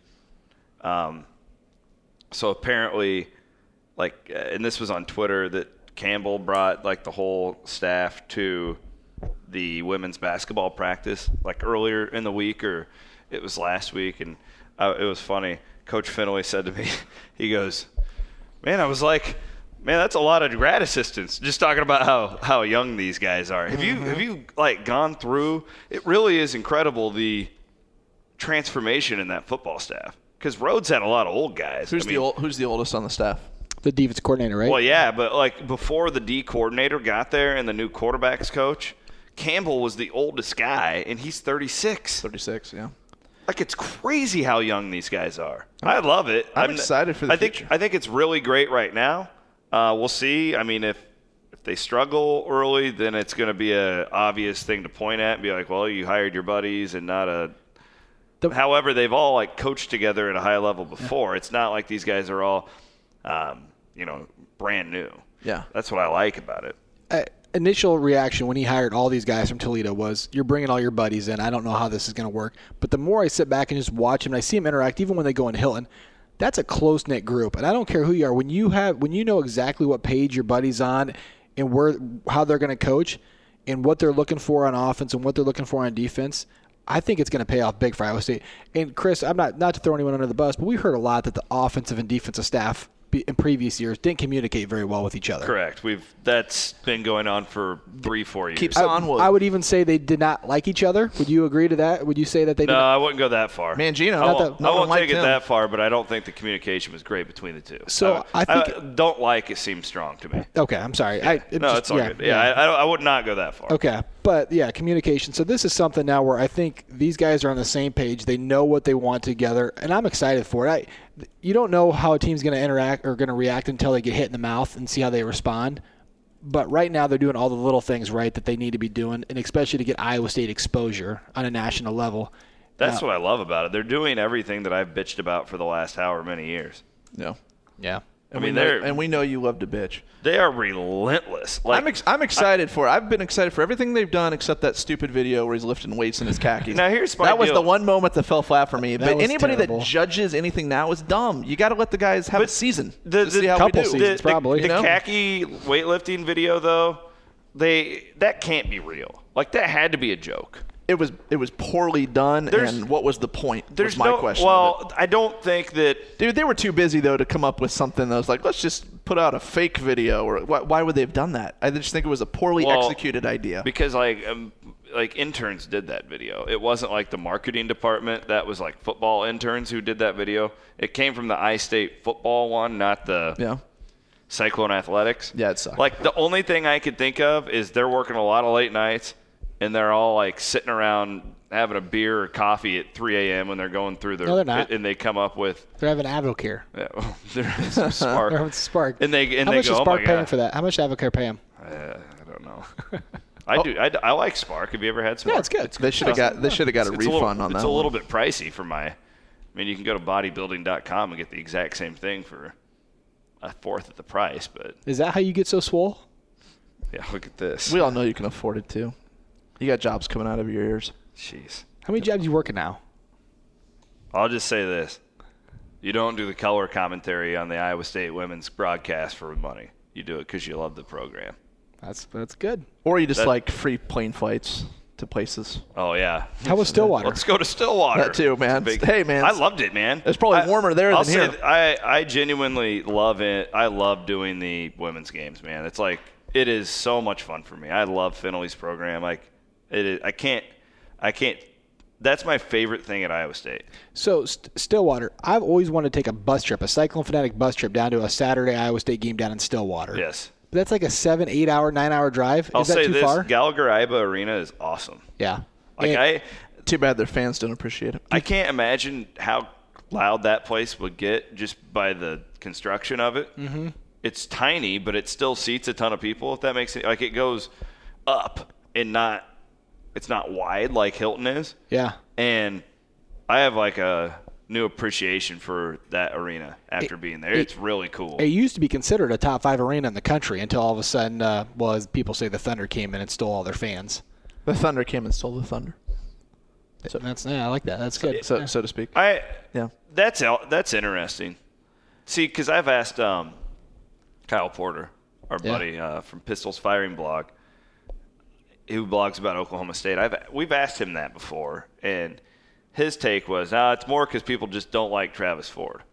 Um, so apparently, like, uh, and this was on Twitter, that Campbell brought like the whole staff to the women's basketball practice like earlier in the week, or it was last week, and uh, it was funny. Coach Finley said to me, he goes, "Man, I was like." Man, that's a lot of grad assistants. Just talking about how, how young these guys are. Have you have you like gone through? It really is incredible the transformation in that football staff. Because Rhodes had a lot of old guys. Who's I mean, the old, Who's the oldest on the staff? The defense coordinator, right? Well, yeah, but like before the D coordinator got there and the new quarterbacks coach, Campbell was the oldest guy, and he's thirty-six. thirty-six, yeah. Like, it's crazy how young these guys are. I love it. I'm excited for the I think, future. I think it's really great right now. Uh, we'll see. I mean, if if they struggle early, then it's going to be a obvious thing to point at and be like, well, you hired your buddies and not a The- – however, they've all, like, coached together at a high level before. It's not like these guys are all, um, you know, brand new. Yeah. That's what I like about it. uh, initial reaction when he hired all these guys from Toledo was, you're bringing all your buddies in. I don't know how this is going to work. But the more I sit back and just watch him and I see him interact, even when they go in Hilton, that's a close-knit group. And I don't care who you are. When you have, when you know exactly what page your buddy's on and where how they're going to coach and what they're looking for on offense and what they're looking for on defense, I think it's going to pay off big for Iowa State. And, Chris, I'm not, not to throw anyone under the bus, but we heard a lot that the offensive and defensive staff in previous years didn't communicate very well with each other. Correct. We've That's been going on for three, four years. Keeps I, on wood. I would even say they did not like each other. Would you agree to that? Would you say that they No, did not? I wouldn't go that far. Mangino. I Not won't, that- no I one won't liked take it him. that far, but I don't think the communication was great between the two. So, I think- I don't like it seems strong to me. Okay, I'm sorry. I, it No, just- it's all yeah, good. Yeah, I, I, I would not go that far. Okay, but yeah, communication. So this is something now where I think these guys are on the same page. They know what they want together, and I'm excited for it. I, you don't know how a team's going to interact or going to react until they get hit in the mouth and see how they respond. But right now they're doing all the little things right that they need to be doing, and especially to get Iowa State exposure on a national level. That's Now- what I love about it. They're doing everything that I've bitched about for the last however many years. Yeah. Yeah. And I mean, we know, they're- and we know you love to bitch. They are relentless. Like, I'm ex- I'm excited for it. I've been excited for everything they've done except that stupid video where he's lifting weights in his khakis. Now, here's my that was deal. the one moment that fell flat for me. That but was anybody terrible. that judges anything now is dumb. You got to let the guys have a season the, to the see how couple we do. seasons. the, probably, the, you know? khaki weightlifting video though, they that can't be real. Like that had to be a joke. It was it was poorly done. There's- and what was the point? There's was my no question. of well, I don't think that it. Dude, they were too busy though to come up with something that was like, let's just put out a fake video. Or why, why would they have done that? I just think it was a poorly Well, executed idea. because like um, like interns did that video. It wasn't like the marketing department. That was like football interns who did that video. It came from the I-State football one, not the Yeah. Cyclone Athletics. Yeah, it sucked. Like the only thing I could think of is they're working a lot of late nights, and they're all like sitting around having a beer or coffee at three a.m. when they're going through their. No, they're not. And they come up with. They're having Avocare. Yeah, there's some Spark. They're having Spark. And they and How they much go, is oh Spark my paying God. for that? How much does Avocare pay him? Uh, I don't know. I do. I, I like Spark. Have you ever had Spark? Yeah, it's good. They should have got they should have got a It's refund little, on that. It's a one. little bit pricey for my. I mean, you can go to bodybuilding dot com and get the exact same thing for a fourth of the price. But Is that how you get so swole? yeah, look at this. We all know you can afford it too. You got jobs coming out of your ears. Jeez. How many jobs you working now? I'll just say this. You don't do the color commentary on the Iowa State women's broadcast for money. You do it because you love the program. That's that's good. Or you just That- like free plane flights to places. Oh, yeah. How was Stillwater? Let's go to Stillwater. That too, man. It's a Hey, man. I loved it, man. It's probably I- warmer there I'll than say here. th- I, I genuinely love it. I love doing the women's games, man. It's like it is so much fun for me. I love Finley's program. Like it is, I can't I can't that's my favorite thing at Iowa State. So St- Stillwater, I've always wanted to take a bus trip, a Cyclone Fanatic bus trip down to a Saturday Iowa State game down in Stillwater. Yes. But that's like a seven, eight hour, nine hour drive. I'll Is that say too this, far? Gallagher Iba Arena is awesome. Yeah. Like And- I Too bad their fans don't appreciate it. I can't imagine how loud that place would get just by the construction of it. Mm-hmm. It's tiny, but it still seats a ton of people. If that makes it like it goes up and not, it's not wide like Hilton is. Yeah. And I have like a new appreciation for that arena after It- being there. it- It's really cool. It used to be considered a top five arena in the country until all of a sudden, uh, well, people say the Thunder came in and stole all their fans. The Thunder came and stole the Thunder, So that's yeah, I like that. That's good. so so to speak. I Yeah. That's el- that's interesting. See, because I've asked um, Kyle Porter, our Yeah. buddy uh, from Pistols Firing Blog, who blogs about Oklahoma State. I've we've asked him that before, and his take was, "Ah, it's more because people just don't like Travis Ford."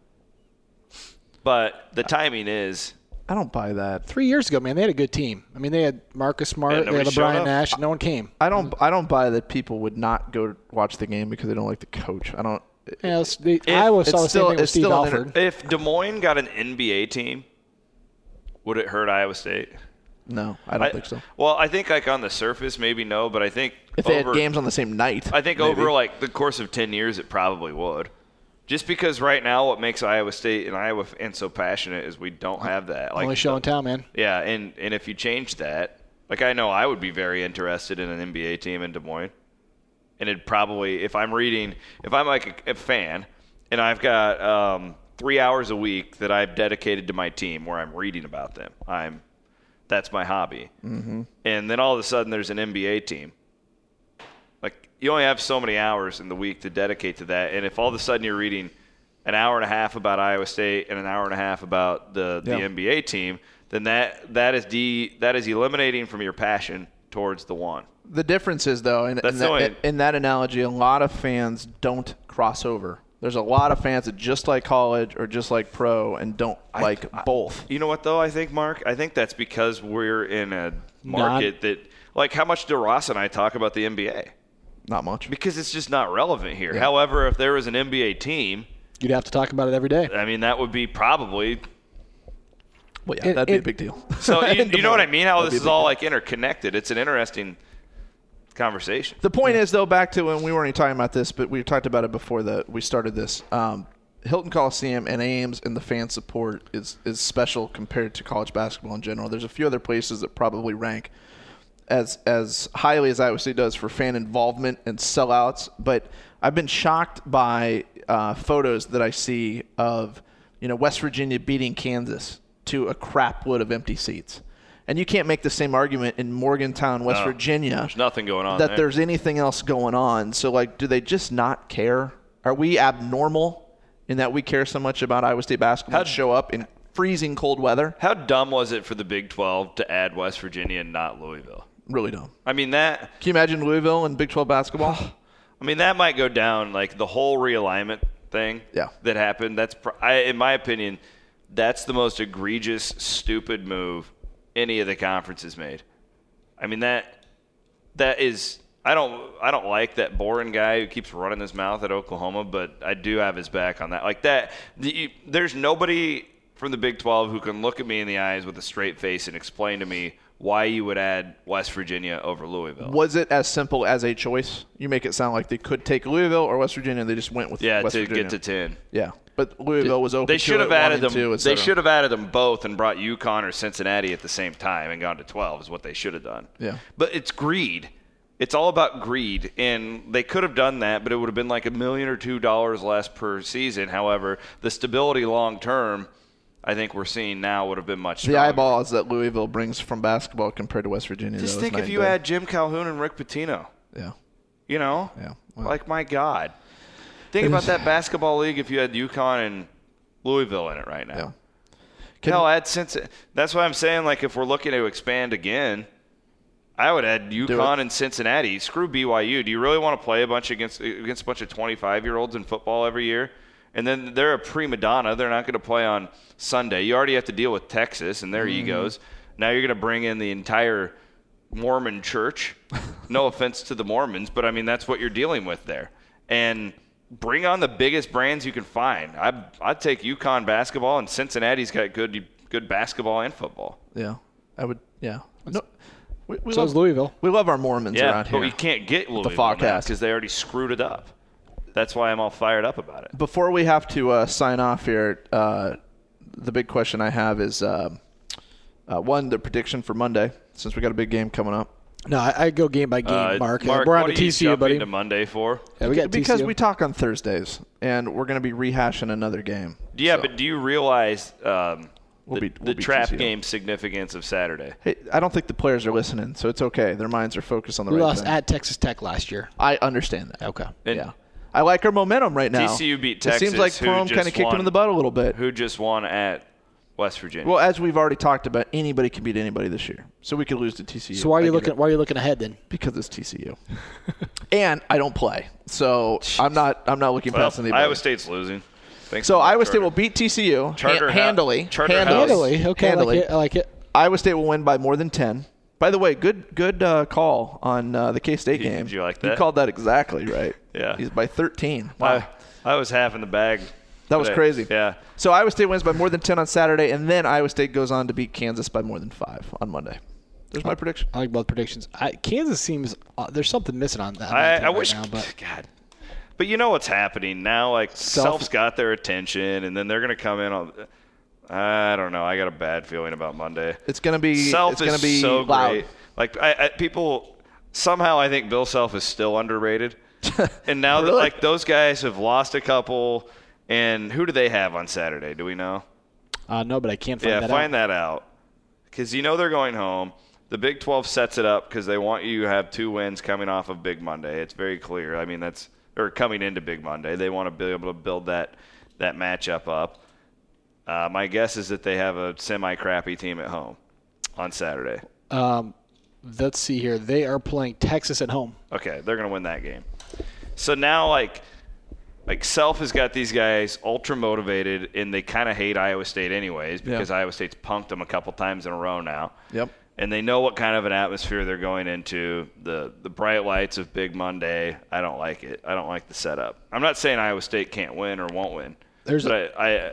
But the timing is, I don't buy that. Three years ago, man, they had a good team. I mean, they had Marcus Smart, Yeah, they nobody had showed Brian up. Nash. No one came. I don't. I don't buy that people would not go watch the game because they don't like the coach. I don't. Yeah, it was- they, Iowa it's saw the still- same thing with it's Steve still an Alford. if Des Moines got an N B A team, would it hurt Iowa State? No, I don't think so. Well, I think like on the surface, maybe no, but I think If they over, had games on the same night, I think maybe. over like the course of ten years, it probably would. Just because right now, what makes Iowa State and Iowa fans so passionate is we don't have that. Like, Only show in town, man. yeah, and and if you change that, like I know I would be very interested in an N B A team in Des Moines, and it'd probably if I'm reading, if I'm like a, a fan, and I've got um, three hours a week that I've dedicated to my team where I'm reading about them, I'm that's my hobby, mm-hmm. and then all of a sudden there's an N B A team. Like you only have so many hours in the week to dedicate to that, and if all of a sudden you're reading an hour and a half about Iowa State and an hour and a half about the, the Yeah. N B A team, then that that is de, that is eliminating from your passion towards the one. The difference is, though, in, That's in, the that, only- in that analogy, a lot of fans don't cross over. There's a lot of fans that just like college or just like pro and don't like I- both. You know what, though, I think, Mark? I think that's because we're in a market that – like how much do Ross and I talk about the N B A? Not much. Because it's just not relevant here. Yeah. However, if there was an N B A team, You'd have to talk about it every day. I mean, that would be probably – Well, yeah, It- that'd be it- a big deal. So you, In Des you know what I Moines, mean? How that'd this be a is big all deal. like interconnected. It's an interesting conversation. The point is, though, back to when we weren't even talking about this, but we talked about it before the, we started this. Um, Hilton Coliseum and Ames and the fan support is, is special compared to college basketball in general. There's a few other places that probably rank as as highly as Iowa State does for fan involvement and sellouts, but I've been shocked by uh, photos that I see of you know West Virginia beating Kansas to a crapwood of empty seats. And you can't make the same argument in Morgantown, West No, Virginia. There's nothing going on that there. there's anything else going on. So, like, do they just not care? Are we abnormal in that we care so much about Iowa State basketball How- to show up in freezing cold weather? How dumb was it for the Big twelve to add West Virginia and not Louisville? Really dumb. I mean that. Can you imagine Louisville and Big twelve basketball? I mean that might go down like the whole realignment thing. Yeah. That happened. That's pr- I, in my opinion, that's the most egregious, stupid move any of the conferences made. I mean that that is. I don't I don't like that boring guy who keeps running his mouth at Oklahoma, but I do have his back on that. Like that, the, there's nobody from the Big twelve who can look at me in the eyes with a straight face and explain to me why you would add West Virginia over Louisville. Was it as simple as a choice? You make it sound like they could take Louisville or West Virginia, and they just went with Yeah, West to Virginia. get to ten. Yeah, but Louisville was open. They to should have it, added wanting them. to, et they cetera. should have added them both and brought UConn or Cincinnati at the same time and gone to twelve. Is what they should have done. Yeah. But it's greed. It's all about greed, and they could have done that, but it would have been like a million or two dollars less per season. However, the stability long term, I think we're seeing now would have been much The stronger. eyeballs that Louisville brings from basketball compared to West Virginia. Just though, is think night if and you day. had Jim Calhoun and Rick Pitino. Yeah, You know, yeah. Like, my God. Think about that basketball league if you had UConn and Louisville in it right now. Yeah. Can Hell, add Cincinnati. That's why I'm saying, like, if we're looking to expand again, I would add UConn and Cincinnati. Screw B Y U. Do you really want to play a bunch against against a bunch of twenty-five-year-olds in football every year? And then they're a prima donna. They're not going to play on Sunday. You already have to deal with Texas and their mm-hmm. egos. Now you're going to bring in the entire Mormon church. No offense to the Mormons, but, I mean, that's what you're dealing with there. And bring on the biggest brands you can find. I'd, I'd take UConn basketball, and Cincinnati's got good good basketball and football. Yeah, I would, yeah. No, we, we so love, is Louisville. We love our Mormons yeah, around here. But we can't get Louisville the because they already screwed it up. That's why I'm all fired up about it. Before we have to uh, sign off here, uh, the big question I have is, uh, uh, one, the prediction for Monday, since we got a big game coming up. No, I, I go game by game, uh, Mark. Mark. We're on what to are T C U, you buddy. To Monday for? Yeah, we got because T C U. we talk on Thursdays, and we're going to be rehashing another game. Yeah, so. but do you realize um, we'll the, be, we'll the trap T C U. game significance of Saturday? Hey, I don't think the players are listening, so it's okay. Their minds are focused on the we right lost thing. at Texas Tech last year. I understand that. Okay. And yeah. I like our momentum right now. T C U beat Texas. It seems like Chrome kind of kicked him in the butt a little bit. Who just won at West Virginia? Well, as we've already talked about, anybody can beat anybody this year, so we could lose to T C U. So why are you I looking? Why are you looking ahead then? Because it's T C U, and I don't play, so I'm not. I'm not looking well, past anybody. Iowa State's losing. Thanks so Iowa Charter. State will beat T C U Charter ha- handily. Charter handily. Handily. Okay, handily. I like it. I like it. Iowa State will win by more than ten. By the way, good good uh, call on uh, the K-State game. Did you like that? You called that exactly right. Yeah. He's by thirteen. Wow. I, I was half in the bag. That was today. crazy. Yeah. So Iowa State wins by more than ten on Saturday, and then Iowa State goes on to beat Kansas by more than five on Monday. There's my prediction. I like both predictions. I, Kansas seems uh, there's something missing on that. I, on that I right wish. now, but. God. But you know what's happening now? Like Self- Self's got their attention, and then they're going to come in on. I don't know. I got a bad feeling about Monday. It's going to be. Self it's is going to be so loud. great. Like I, I, people, somehow I think Bill Self is still underrated. And now Really? that like those guys have lost a couple, and who do they have on Saturday? Do we know? Uh, no, but I can't find yeah, that find out. that out. Because you know they're going home. The Big twelve sets it up because they want you to have two wins coming off of Big Monday. It's very clear. I mean, that's or coming into Big Monday. They want to be able to build that that matchup up. Uh, my guess is that they have a semi-crappy team at home on Saturday. Um, let's see here. They are playing Texas at home. Okay, they're going to win that game. So now, like, like Self has got these guys ultra motivated, and they kind of hate Iowa State anyways because Yeah. Iowa State's punked them a couple times in a row now. Yep. And they know what kind of an atmosphere they're going into. The the bright lights of Big Monday. I don't like it. I don't like the setup. I'm not saying Iowa State can't win or won't win. There's but I, I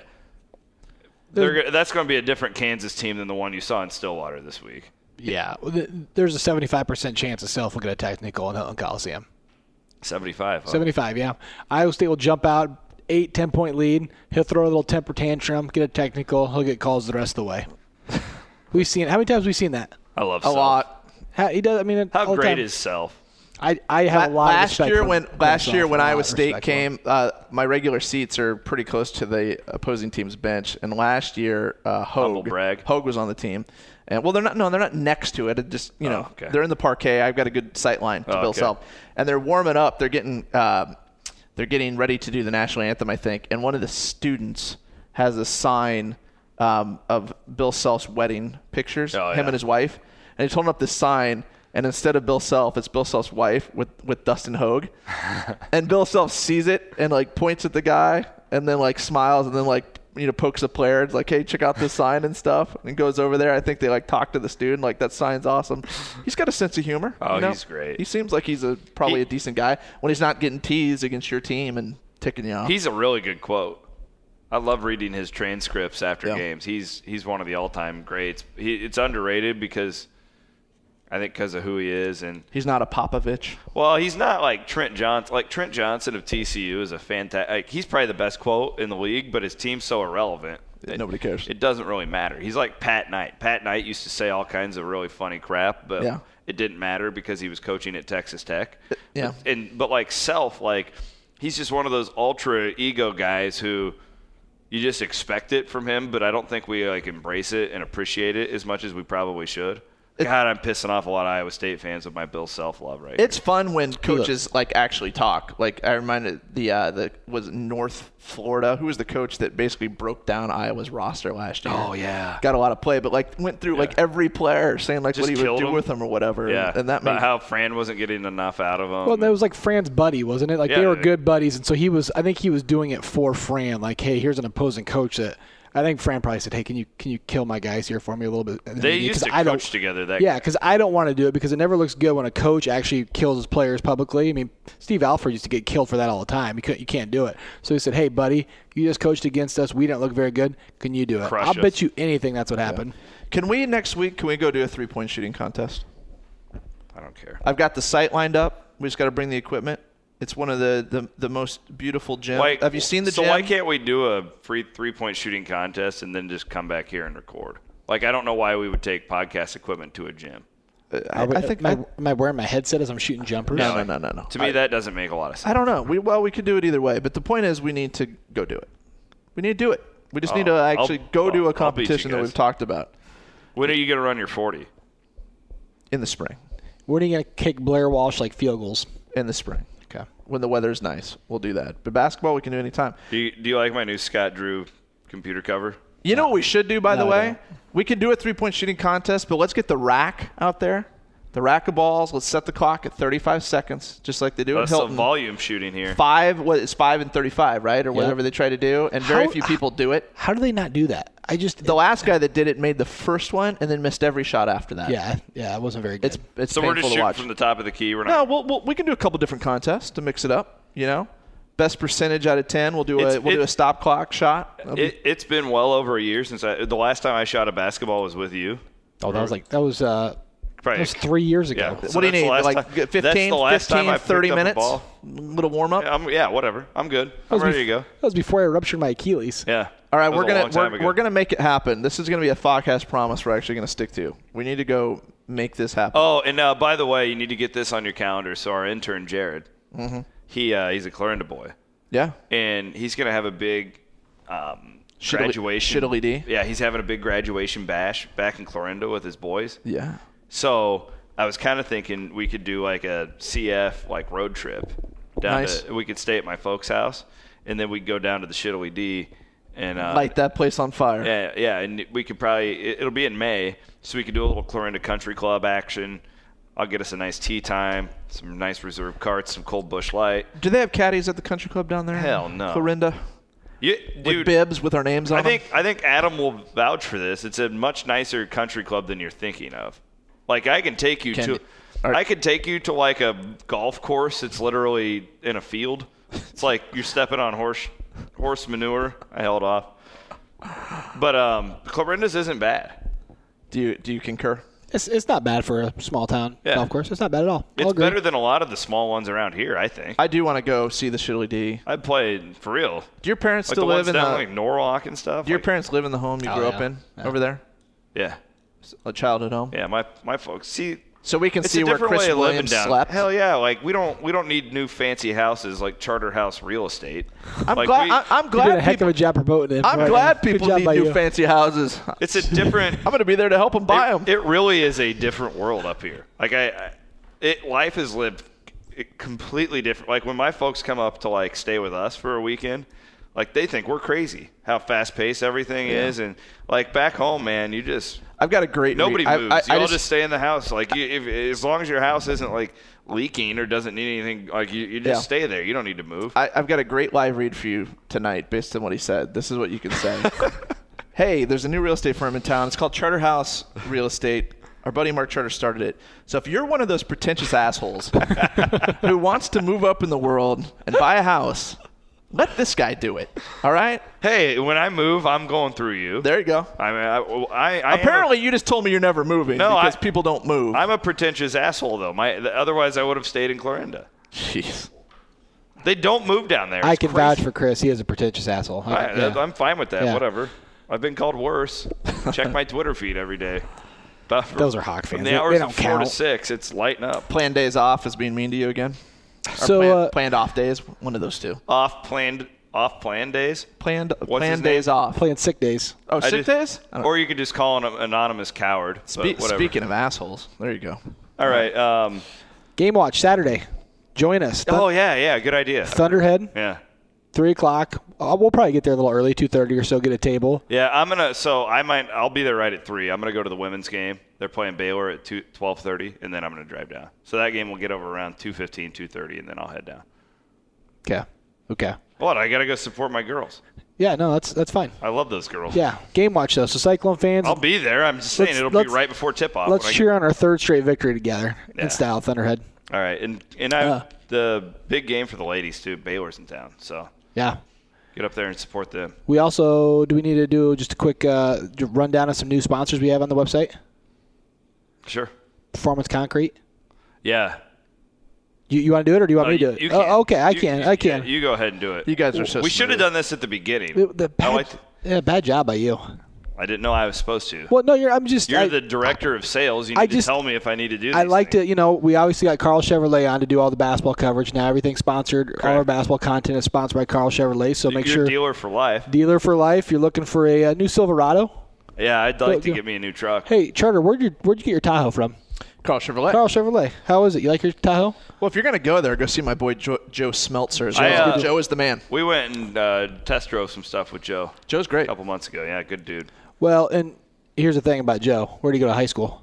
they're, that's going to be a different Kansas team than the one you saw in Stillwater this week. Yeah, there's a seventy-five percent chance of Self will get a technical in Hilton Coliseum. seventy-five. Huh? seventy-five, yeah. Iowa State will jump out, eight, ten-point lead. He'll throw a little temper tantrum, get a technical. He'll get calls the rest of the way. We've seen how many times have we seen that? I love A Self. lot. How, he does. I mean, How all the great time. is Self? I I have a lot of last respect year for when Quinn last year Self, when a lot Iowa of State respect for him. came, uh, my regular seats are pretty close to the opposing team's bench. And last year, uh, Humble Hogue brag. Hogue was on the team, and well, they're not. No, they're not next to it. It just you Oh, know, okay. they're in the parquet. I've got a good sight line to Oh, Bill okay. Self, and they're warming up. They're getting uh, they're getting ready to do the national anthem, I think. And one of the students has a sign um, of Bill Self's wedding pictures, Oh, him yeah. and his wife, and he's holding up this sign. And instead of Bill Self, it's Bill Self's wife with, with Dustin Hogue. And Bill Self sees it and, like, points at the guy and then, like, smiles and then, like, you know, pokes a player. It's like, hey, check out this sign and stuff. And goes over there. I think they, like, talk to the student. Like, that sign's awesome. He's got a sense of humor. Oh, you know? he's great. He seems like he's a probably He- a decent guy when he's not getting teased against your team and ticking you off. He's a really good quote. I love reading his transcripts after Yeah. games. He's he's one of the all-time greats. He, it's underrated because I think because of who he is and He's not a Popovich. well, he's not like Trent Johnson. Like Trent Johnson of T C U is a fantastic. Like, he's probably the best quote in the league, but his team's so irrelevant. It, Nobody cares. It doesn't really matter. He's like Pat Knight. Pat Knight used to say all kinds of really funny crap, but Yeah. it didn't matter because he was coaching at Texas Tech. Yeah. But, and but like Self, like he's just one of those ultra ego guys who you just expect it from him, but I don't think we like embrace it and appreciate it as much as we probably should. God, I'm pissing off a lot of Iowa State fans with my Bill self-love right It's fun when coaches like actually talk. Like I reminded the uh, the was it North Florida, who was the coach that basically broke down Iowa's roster last year. Oh yeah, got a lot of play, but like went through Yeah. like every player saying like Just what he would killed do him. with them or whatever. Yeah, and, and that About made how Fran wasn't getting enough out of him. Well, that was like Fran's buddy, wasn't it? Like Yeah, they were yeah. good buddies, and so he was. I think he was doing it for Fran. Like, hey, here's an opposing coach that. I think Fran probably said, "Hey, can you can you kill my guys here for me a little bit?" They used to I don't- coach together. That Yeah, because I don't want to do it because it never looks good when a coach actually kills his players publicly. I mean, Steve Alford used to get killed for that all the time. You couldn't, you can't do it. So he said, "Hey, buddy, you just coached against us. We didn't look very good. Can you do it?" Crush I'll us. bet you anything that's what happened. Can we next week? Can we go do a three point shooting contest? I don't care. I've got the site lined up. We just got to bring the equipment. It's one of the, the, the most beautiful gyms. Why- Have you seen the so gym? why can't we do a free three-point shooting contest and then just come back here and record? Like, I don't know why we would take podcast equipment to a gym. Uh, I, Are we- I think am, I, am I wearing my headset as I'm shooting jumpers? no, no, no, no, no. To me, I, that doesn't make a lot of sense. I don't know. We well, we could do it either way, but the point is, we need to go do it. We need to do it. We just Oh, need to actually I'll- go to I'll- a I'll beat you competition that guys. we've talked about When are you going to run your forty? in the spring. When are you going to kick Blair Walsh like field goals? In the spring, Okay. when the weather's nice, we'll do that. But basketball, we can do anytime. Do you, do you like my new Scott Drew computer cover? You know what we should do, by No, the I way? don't. We could do a three-point shooting contest, but let's get the rack out there. The rack of balls. Let's set the clock at thirty-five seconds, just like they do That's in some Hilton. volume shooting here. Five, what is five and thirty-five, right, or whatever they try to do, and very How- few people do it. How do they not do that? I just The last guy that did it made the first one and then missed every shot after that. yeah yeah it wasn't very good. it's it's So we're painful just to shooting watch. from the top of the key. We're No, not. we'll, we'll, we can do a couple different contests to mix it up. You know, best percentage out of ten. We'll do a It's- we'll do a it- stop clock shot. That'll be- It, it's been well over a year since I. The last time I shot a basketball was with you. oh, that was like that was uh Probably, that was three years ago. Yeah. what do you that's the need? last Like time- that's the fifteen, last time fifteen, I picked thirty up a minutes. ball. Little warm up. Yeah, I'm, yeah, whatever. I'm good. That I'm was ready bef- to go. That was before I ruptured my Achilles. Yeah. All right, That we're was a gonna long time we're, ago. we're gonna make it happen. This is gonna be a Fogcast promise. We're actually gonna stick to. We need to go make this happen. Oh, and uh, by the way, you need to get this on your calendar. So our intern Jared, Mm-hmm. he uh, he's a Clarinda boy, Yeah, and he's gonna have a big um, Shittily- graduation. shittily D? Yeah, he's having a big graduation bash back in Clarinda with his boys. yeah. So I was kind of thinking we could do like a C F like road trip down Nice. to. We could stay at my folks' house, and then we'd go down to the Shittily D and uh, Light that place on fire. Yeah, yeah, and we could probably it- it'll be in May, so we could do a little Clarinda Country Club action. I'll get us a nice tea time, some nice reserve carts, some Cold Bush Light. Do they have caddies at the country club down there? Hell no. Clarinda You, with dude, bibs with our names on I think them. I think Adam will vouch for this. It's a much nicer country club than you're thinking of. Like I can take you Can to, you- are- I could take you to like a golf course. It's literally in a field. It's like you're stepping on horse horse manure. I held off, but um, Clarinda's isn't bad. Do you do you concur? It's it's not bad for a small town Yeah. golf course. It's not bad at all. I'll It's agree. better than a lot of the small ones around here. I think. I do want to go see the Shittily D. I played for real. Do your parents Like still the live ones in down the? like Norwalk and stuff. do your Like- parents live in the home you Oh, grew yeah. up in Yeah. over there? Yeah, A childhood home. yeah. My my folks see. So we can It's see a where different Chris way of living Williams down. slept. Hell yeah! Like we don't we don't need new fancy houses like Charter House real estate. I'm Like, glad. we- I, I'm You did glad a heck people. of a job promoting it. I'm right glad now. Good people job need by new you. fancy houses. it's a different. I'm going to be there to help them buy them. it, it really is a different world up here. Like I, I it life is lived it completely different. Like when my folks come up to like stay with us for a weekend, like they think we're crazy how fast paced everything Yeah. is, and like back home, man, you just I've got a great. nobody re- I- moves. I, you I all just, just, stay in the house. Like you, if, as long as your house isn't like leaking or doesn't need anything, like you, you just Yeah. stay there. You don't need to move. I, I've got a great live read for you tonight, based on what he said. This is what you can say. Hey, there's a new real estate firm in town. It's called Charter House Real Estate. Our buddy Mark Charter started it. So if you're one of those pretentious assholes who wants to move up in the world and buy a house, let this guy do it. All right? Hey, when I move, I'm going through you. There you go. I mean, I, I, I am a- Apparently, you just told me you're never moving No, because I- people don't move. I'm a pretentious asshole, though. My otherwise, I would have stayed in Clarinda. Jeez. They don't move down there. I It's can crazy. vouch for Chris. He is a pretentious asshole. I I, can- yeah. I'm fine with that. Yeah. Whatever. I've been called worse. Check my Twitter feed every day. But from- Those are Hawk From fans. the They- hours they of don't four to count. six, it's lighting up. Planned days off is being mean to you again? Or So, planned, uh, planned off days, one of those two. Off planned off plan days. Planned What's planned his name? days off. Playing sick days. Oh, I sick just- days? I don't- Or you could just call an anonymous coward. but Spe- whatever. speaking of assholes, there you go. All right. Um, Game Watch Saturday. Join us. Thun- oh, yeah, yeah. Good idea. Thunderhead, Yeah. three o'clock. Uh, we'll probably get there a little early, two thirty or so, get a table. Yeah, I'm going to – so I might – I'll be there right at three. I'm going to go to the women's game. They're playing Baylor at twelve thirty, and then I'm going to drive down. So that game will get over around two fifteen, two thirty, and then I'll head down. Okay. Okay. What? I got to go support my girls. Yeah, no, that's that's fine. I love those girls. Yeah, Game Watch, though. So Cyclone fans, I'll be there. I'm just saying Let's- it'll be let's- right before tip-off. let's when I cheer on our third straight victory together Yeah. in style, Thunderhead. Get, all right. And, and I, Uh. the big game for the ladies, too. Baylor's in town. So Yeah. get up there and support them. We also, do we need to do just a quick uh, rundown of some new sponsors we have on the website? Sure. Performance Concrete. Yeah. You, you want to do it, or do you want Uh, me to do you- it? you Oh, can. okay, I You- can. you- I can. yeah, you go ahead and do it. You guys are so We should have smooth. done this at the beginning. The, the I, bad, liked, yeah, bad job by you. I didn't know I was supposed to. Well, no, you're. I'm just. You're I, the director of sales. You need I to just- tell me if I need to do I these like things. to, you know, we obviously got Carl Chevrolet on to do all the basketball coverage. Now everything's sponsored. All our Correct. basketball content is sponsored by Carl Chevrolet. So make You're sure a dealer for life. dealer for life. You're looking for a, a new Silverado. Yeah, I'd like Go- to go. get me a new truck. Hey, Charter, where'd you where'd you get your Tahoe from? Carl Chevrolet. Carl Chevrolet. How is it? You like your Tahoe? Well, if you're going to go there, go see my boy Joe, Joe Smeltzer. I, uh, Joe is the man. We went and uh, test drove some stuff with Joe Joe's a great. couple months ago. Yeah, good dude. Well, and here's the thing about Joe. Where did he go to high school?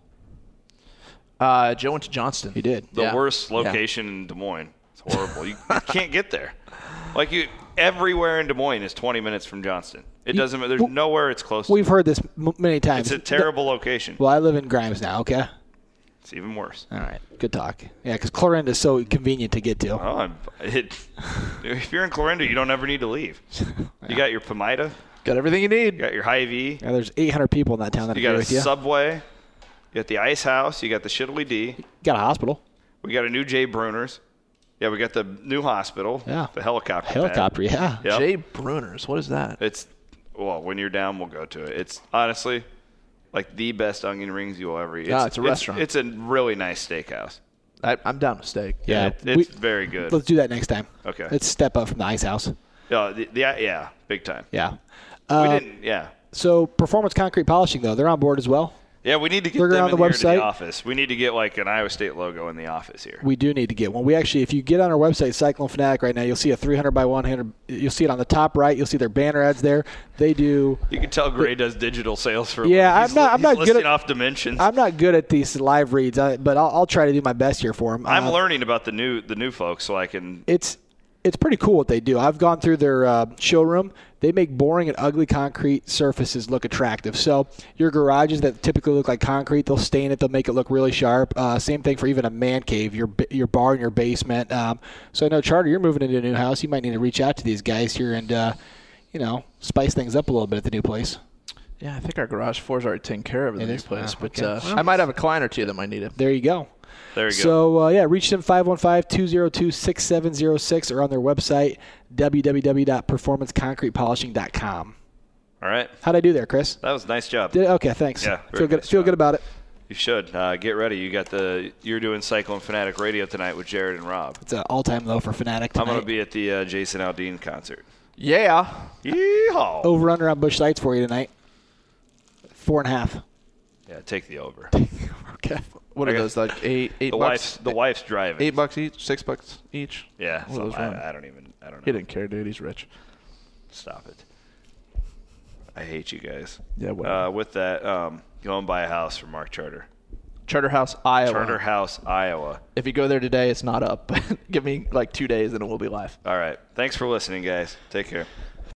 Uh, Joe went to Johnston. He did. The Yeah. worst Yeah. location in Des Moines. It's horrible. you, you can't get there. Like you, everywhere in Des Moines is twenty minutes from Johnston. It doesn't. There's well, nowhere it's close. to. We've heard this m- many times. It's a terrible location. Well, I live in Grimes now. Okay. It's even worse. All right. Good talk. Yeah, because Clarinda is so convenient to get to. Oh, I'm, it, if you're in Clarinda, you don't ever need to leave. You got your Pomida, Got everything you need. you got your Hy-Vee, Yeah, there's eight hundred people in that town that you agree got a with you. Subway, you got the Ice House, you got the Shittily D, got a hospital. we got a new Jay Bruners. Yeah, we got the new hospital. Yeah. The helicopter. pad. Helicopter, yeah. Yep. Jay Bruners. What is that? It's, well, when you're down, we'll go to it. It's honestly like the best onion rings you will ever eat. Ah, it's a restaurant. It's a really nice steakhouse. I, I'm down with steak. Yeah. It- it's we- very good. Let's do that next time. Okay. Let's step up from the Ice House. Yeah, the, the, yeah, big time. Yeah. we Uh, didn't, yeah. so Performance Concrete Polishing, though, they're on board as well. Yeah, we need to get They're them on in the here to website. the office. We need to get like an Iowa State logo in the office here. We do need to get one. We actually, if you get on our website, Cyclone Fanatic, right now, you'll see a three hundred by one hundred. You'll see it on the top right. You'll see their banner ads there. They do. You can tell Gray does digital sales for. Yeah, he's I'm not- li- I'm he's not good listing at- off dimensions. I'm not good at these live reads, I, but I'll, I'll try to do my best here for them. I'm learning about the new the new folks, so I can. It's it's pretty cool what they do. I've gone through their uh, showroom. They make boring and ugly concrete surfaces look attractive. So your garages that typically look like concrete, they'll stain it. They'll make it look really sharp. Uh, same thing for even a man cave, your ba- your bar in your basement. Um, so I know, Charter, you're moving into a new house. You might need to reach out to these guys here and, uh, you know, spice things up a little bit at the new place. Yeah, I think our garage floor is already taken care of in It this is? place, Oh, but okay. uh, Well, I might have a client or two that might need it. There you go. There you go. So, uh, yeah, reach them five one five, two oh two, six seven oh six or on their website, w w w dot performance concrete polishing dot com. All right, How'd I do there, Chris? that was a nice job. Did, okay, thanks. Yeah, feel very good. nice Feel job. good about it. You should uh, get ready. You got the you're doing Cyclone Fanatic Radio tonight with Jared and Rob. It's an all-time low for Fanatic I'm tonight. going to be at the uh, Jason Aldean concert. Yeah. Yeehaw! Over under on Busch Lights for you tonight. Four and a half. Yeah, take the over. Okay. What are I got- those, like eight, eight The bucks? wife's the wife's driving. Eight bucks each? Six bucks each? Yeah, What are those something- run? I, I don't even. I don't know. He didn't care, dude. He's rich. Stop it. I hate you guys. Yeah, whatever. Uh, with that, um, go and buy a house for Mark Charter. Charter House, Iowa. Charter House, Iowa. If you go there today, it's not up. Give me like two days and it will be live. All right. Thanks for listening, guys. Take care.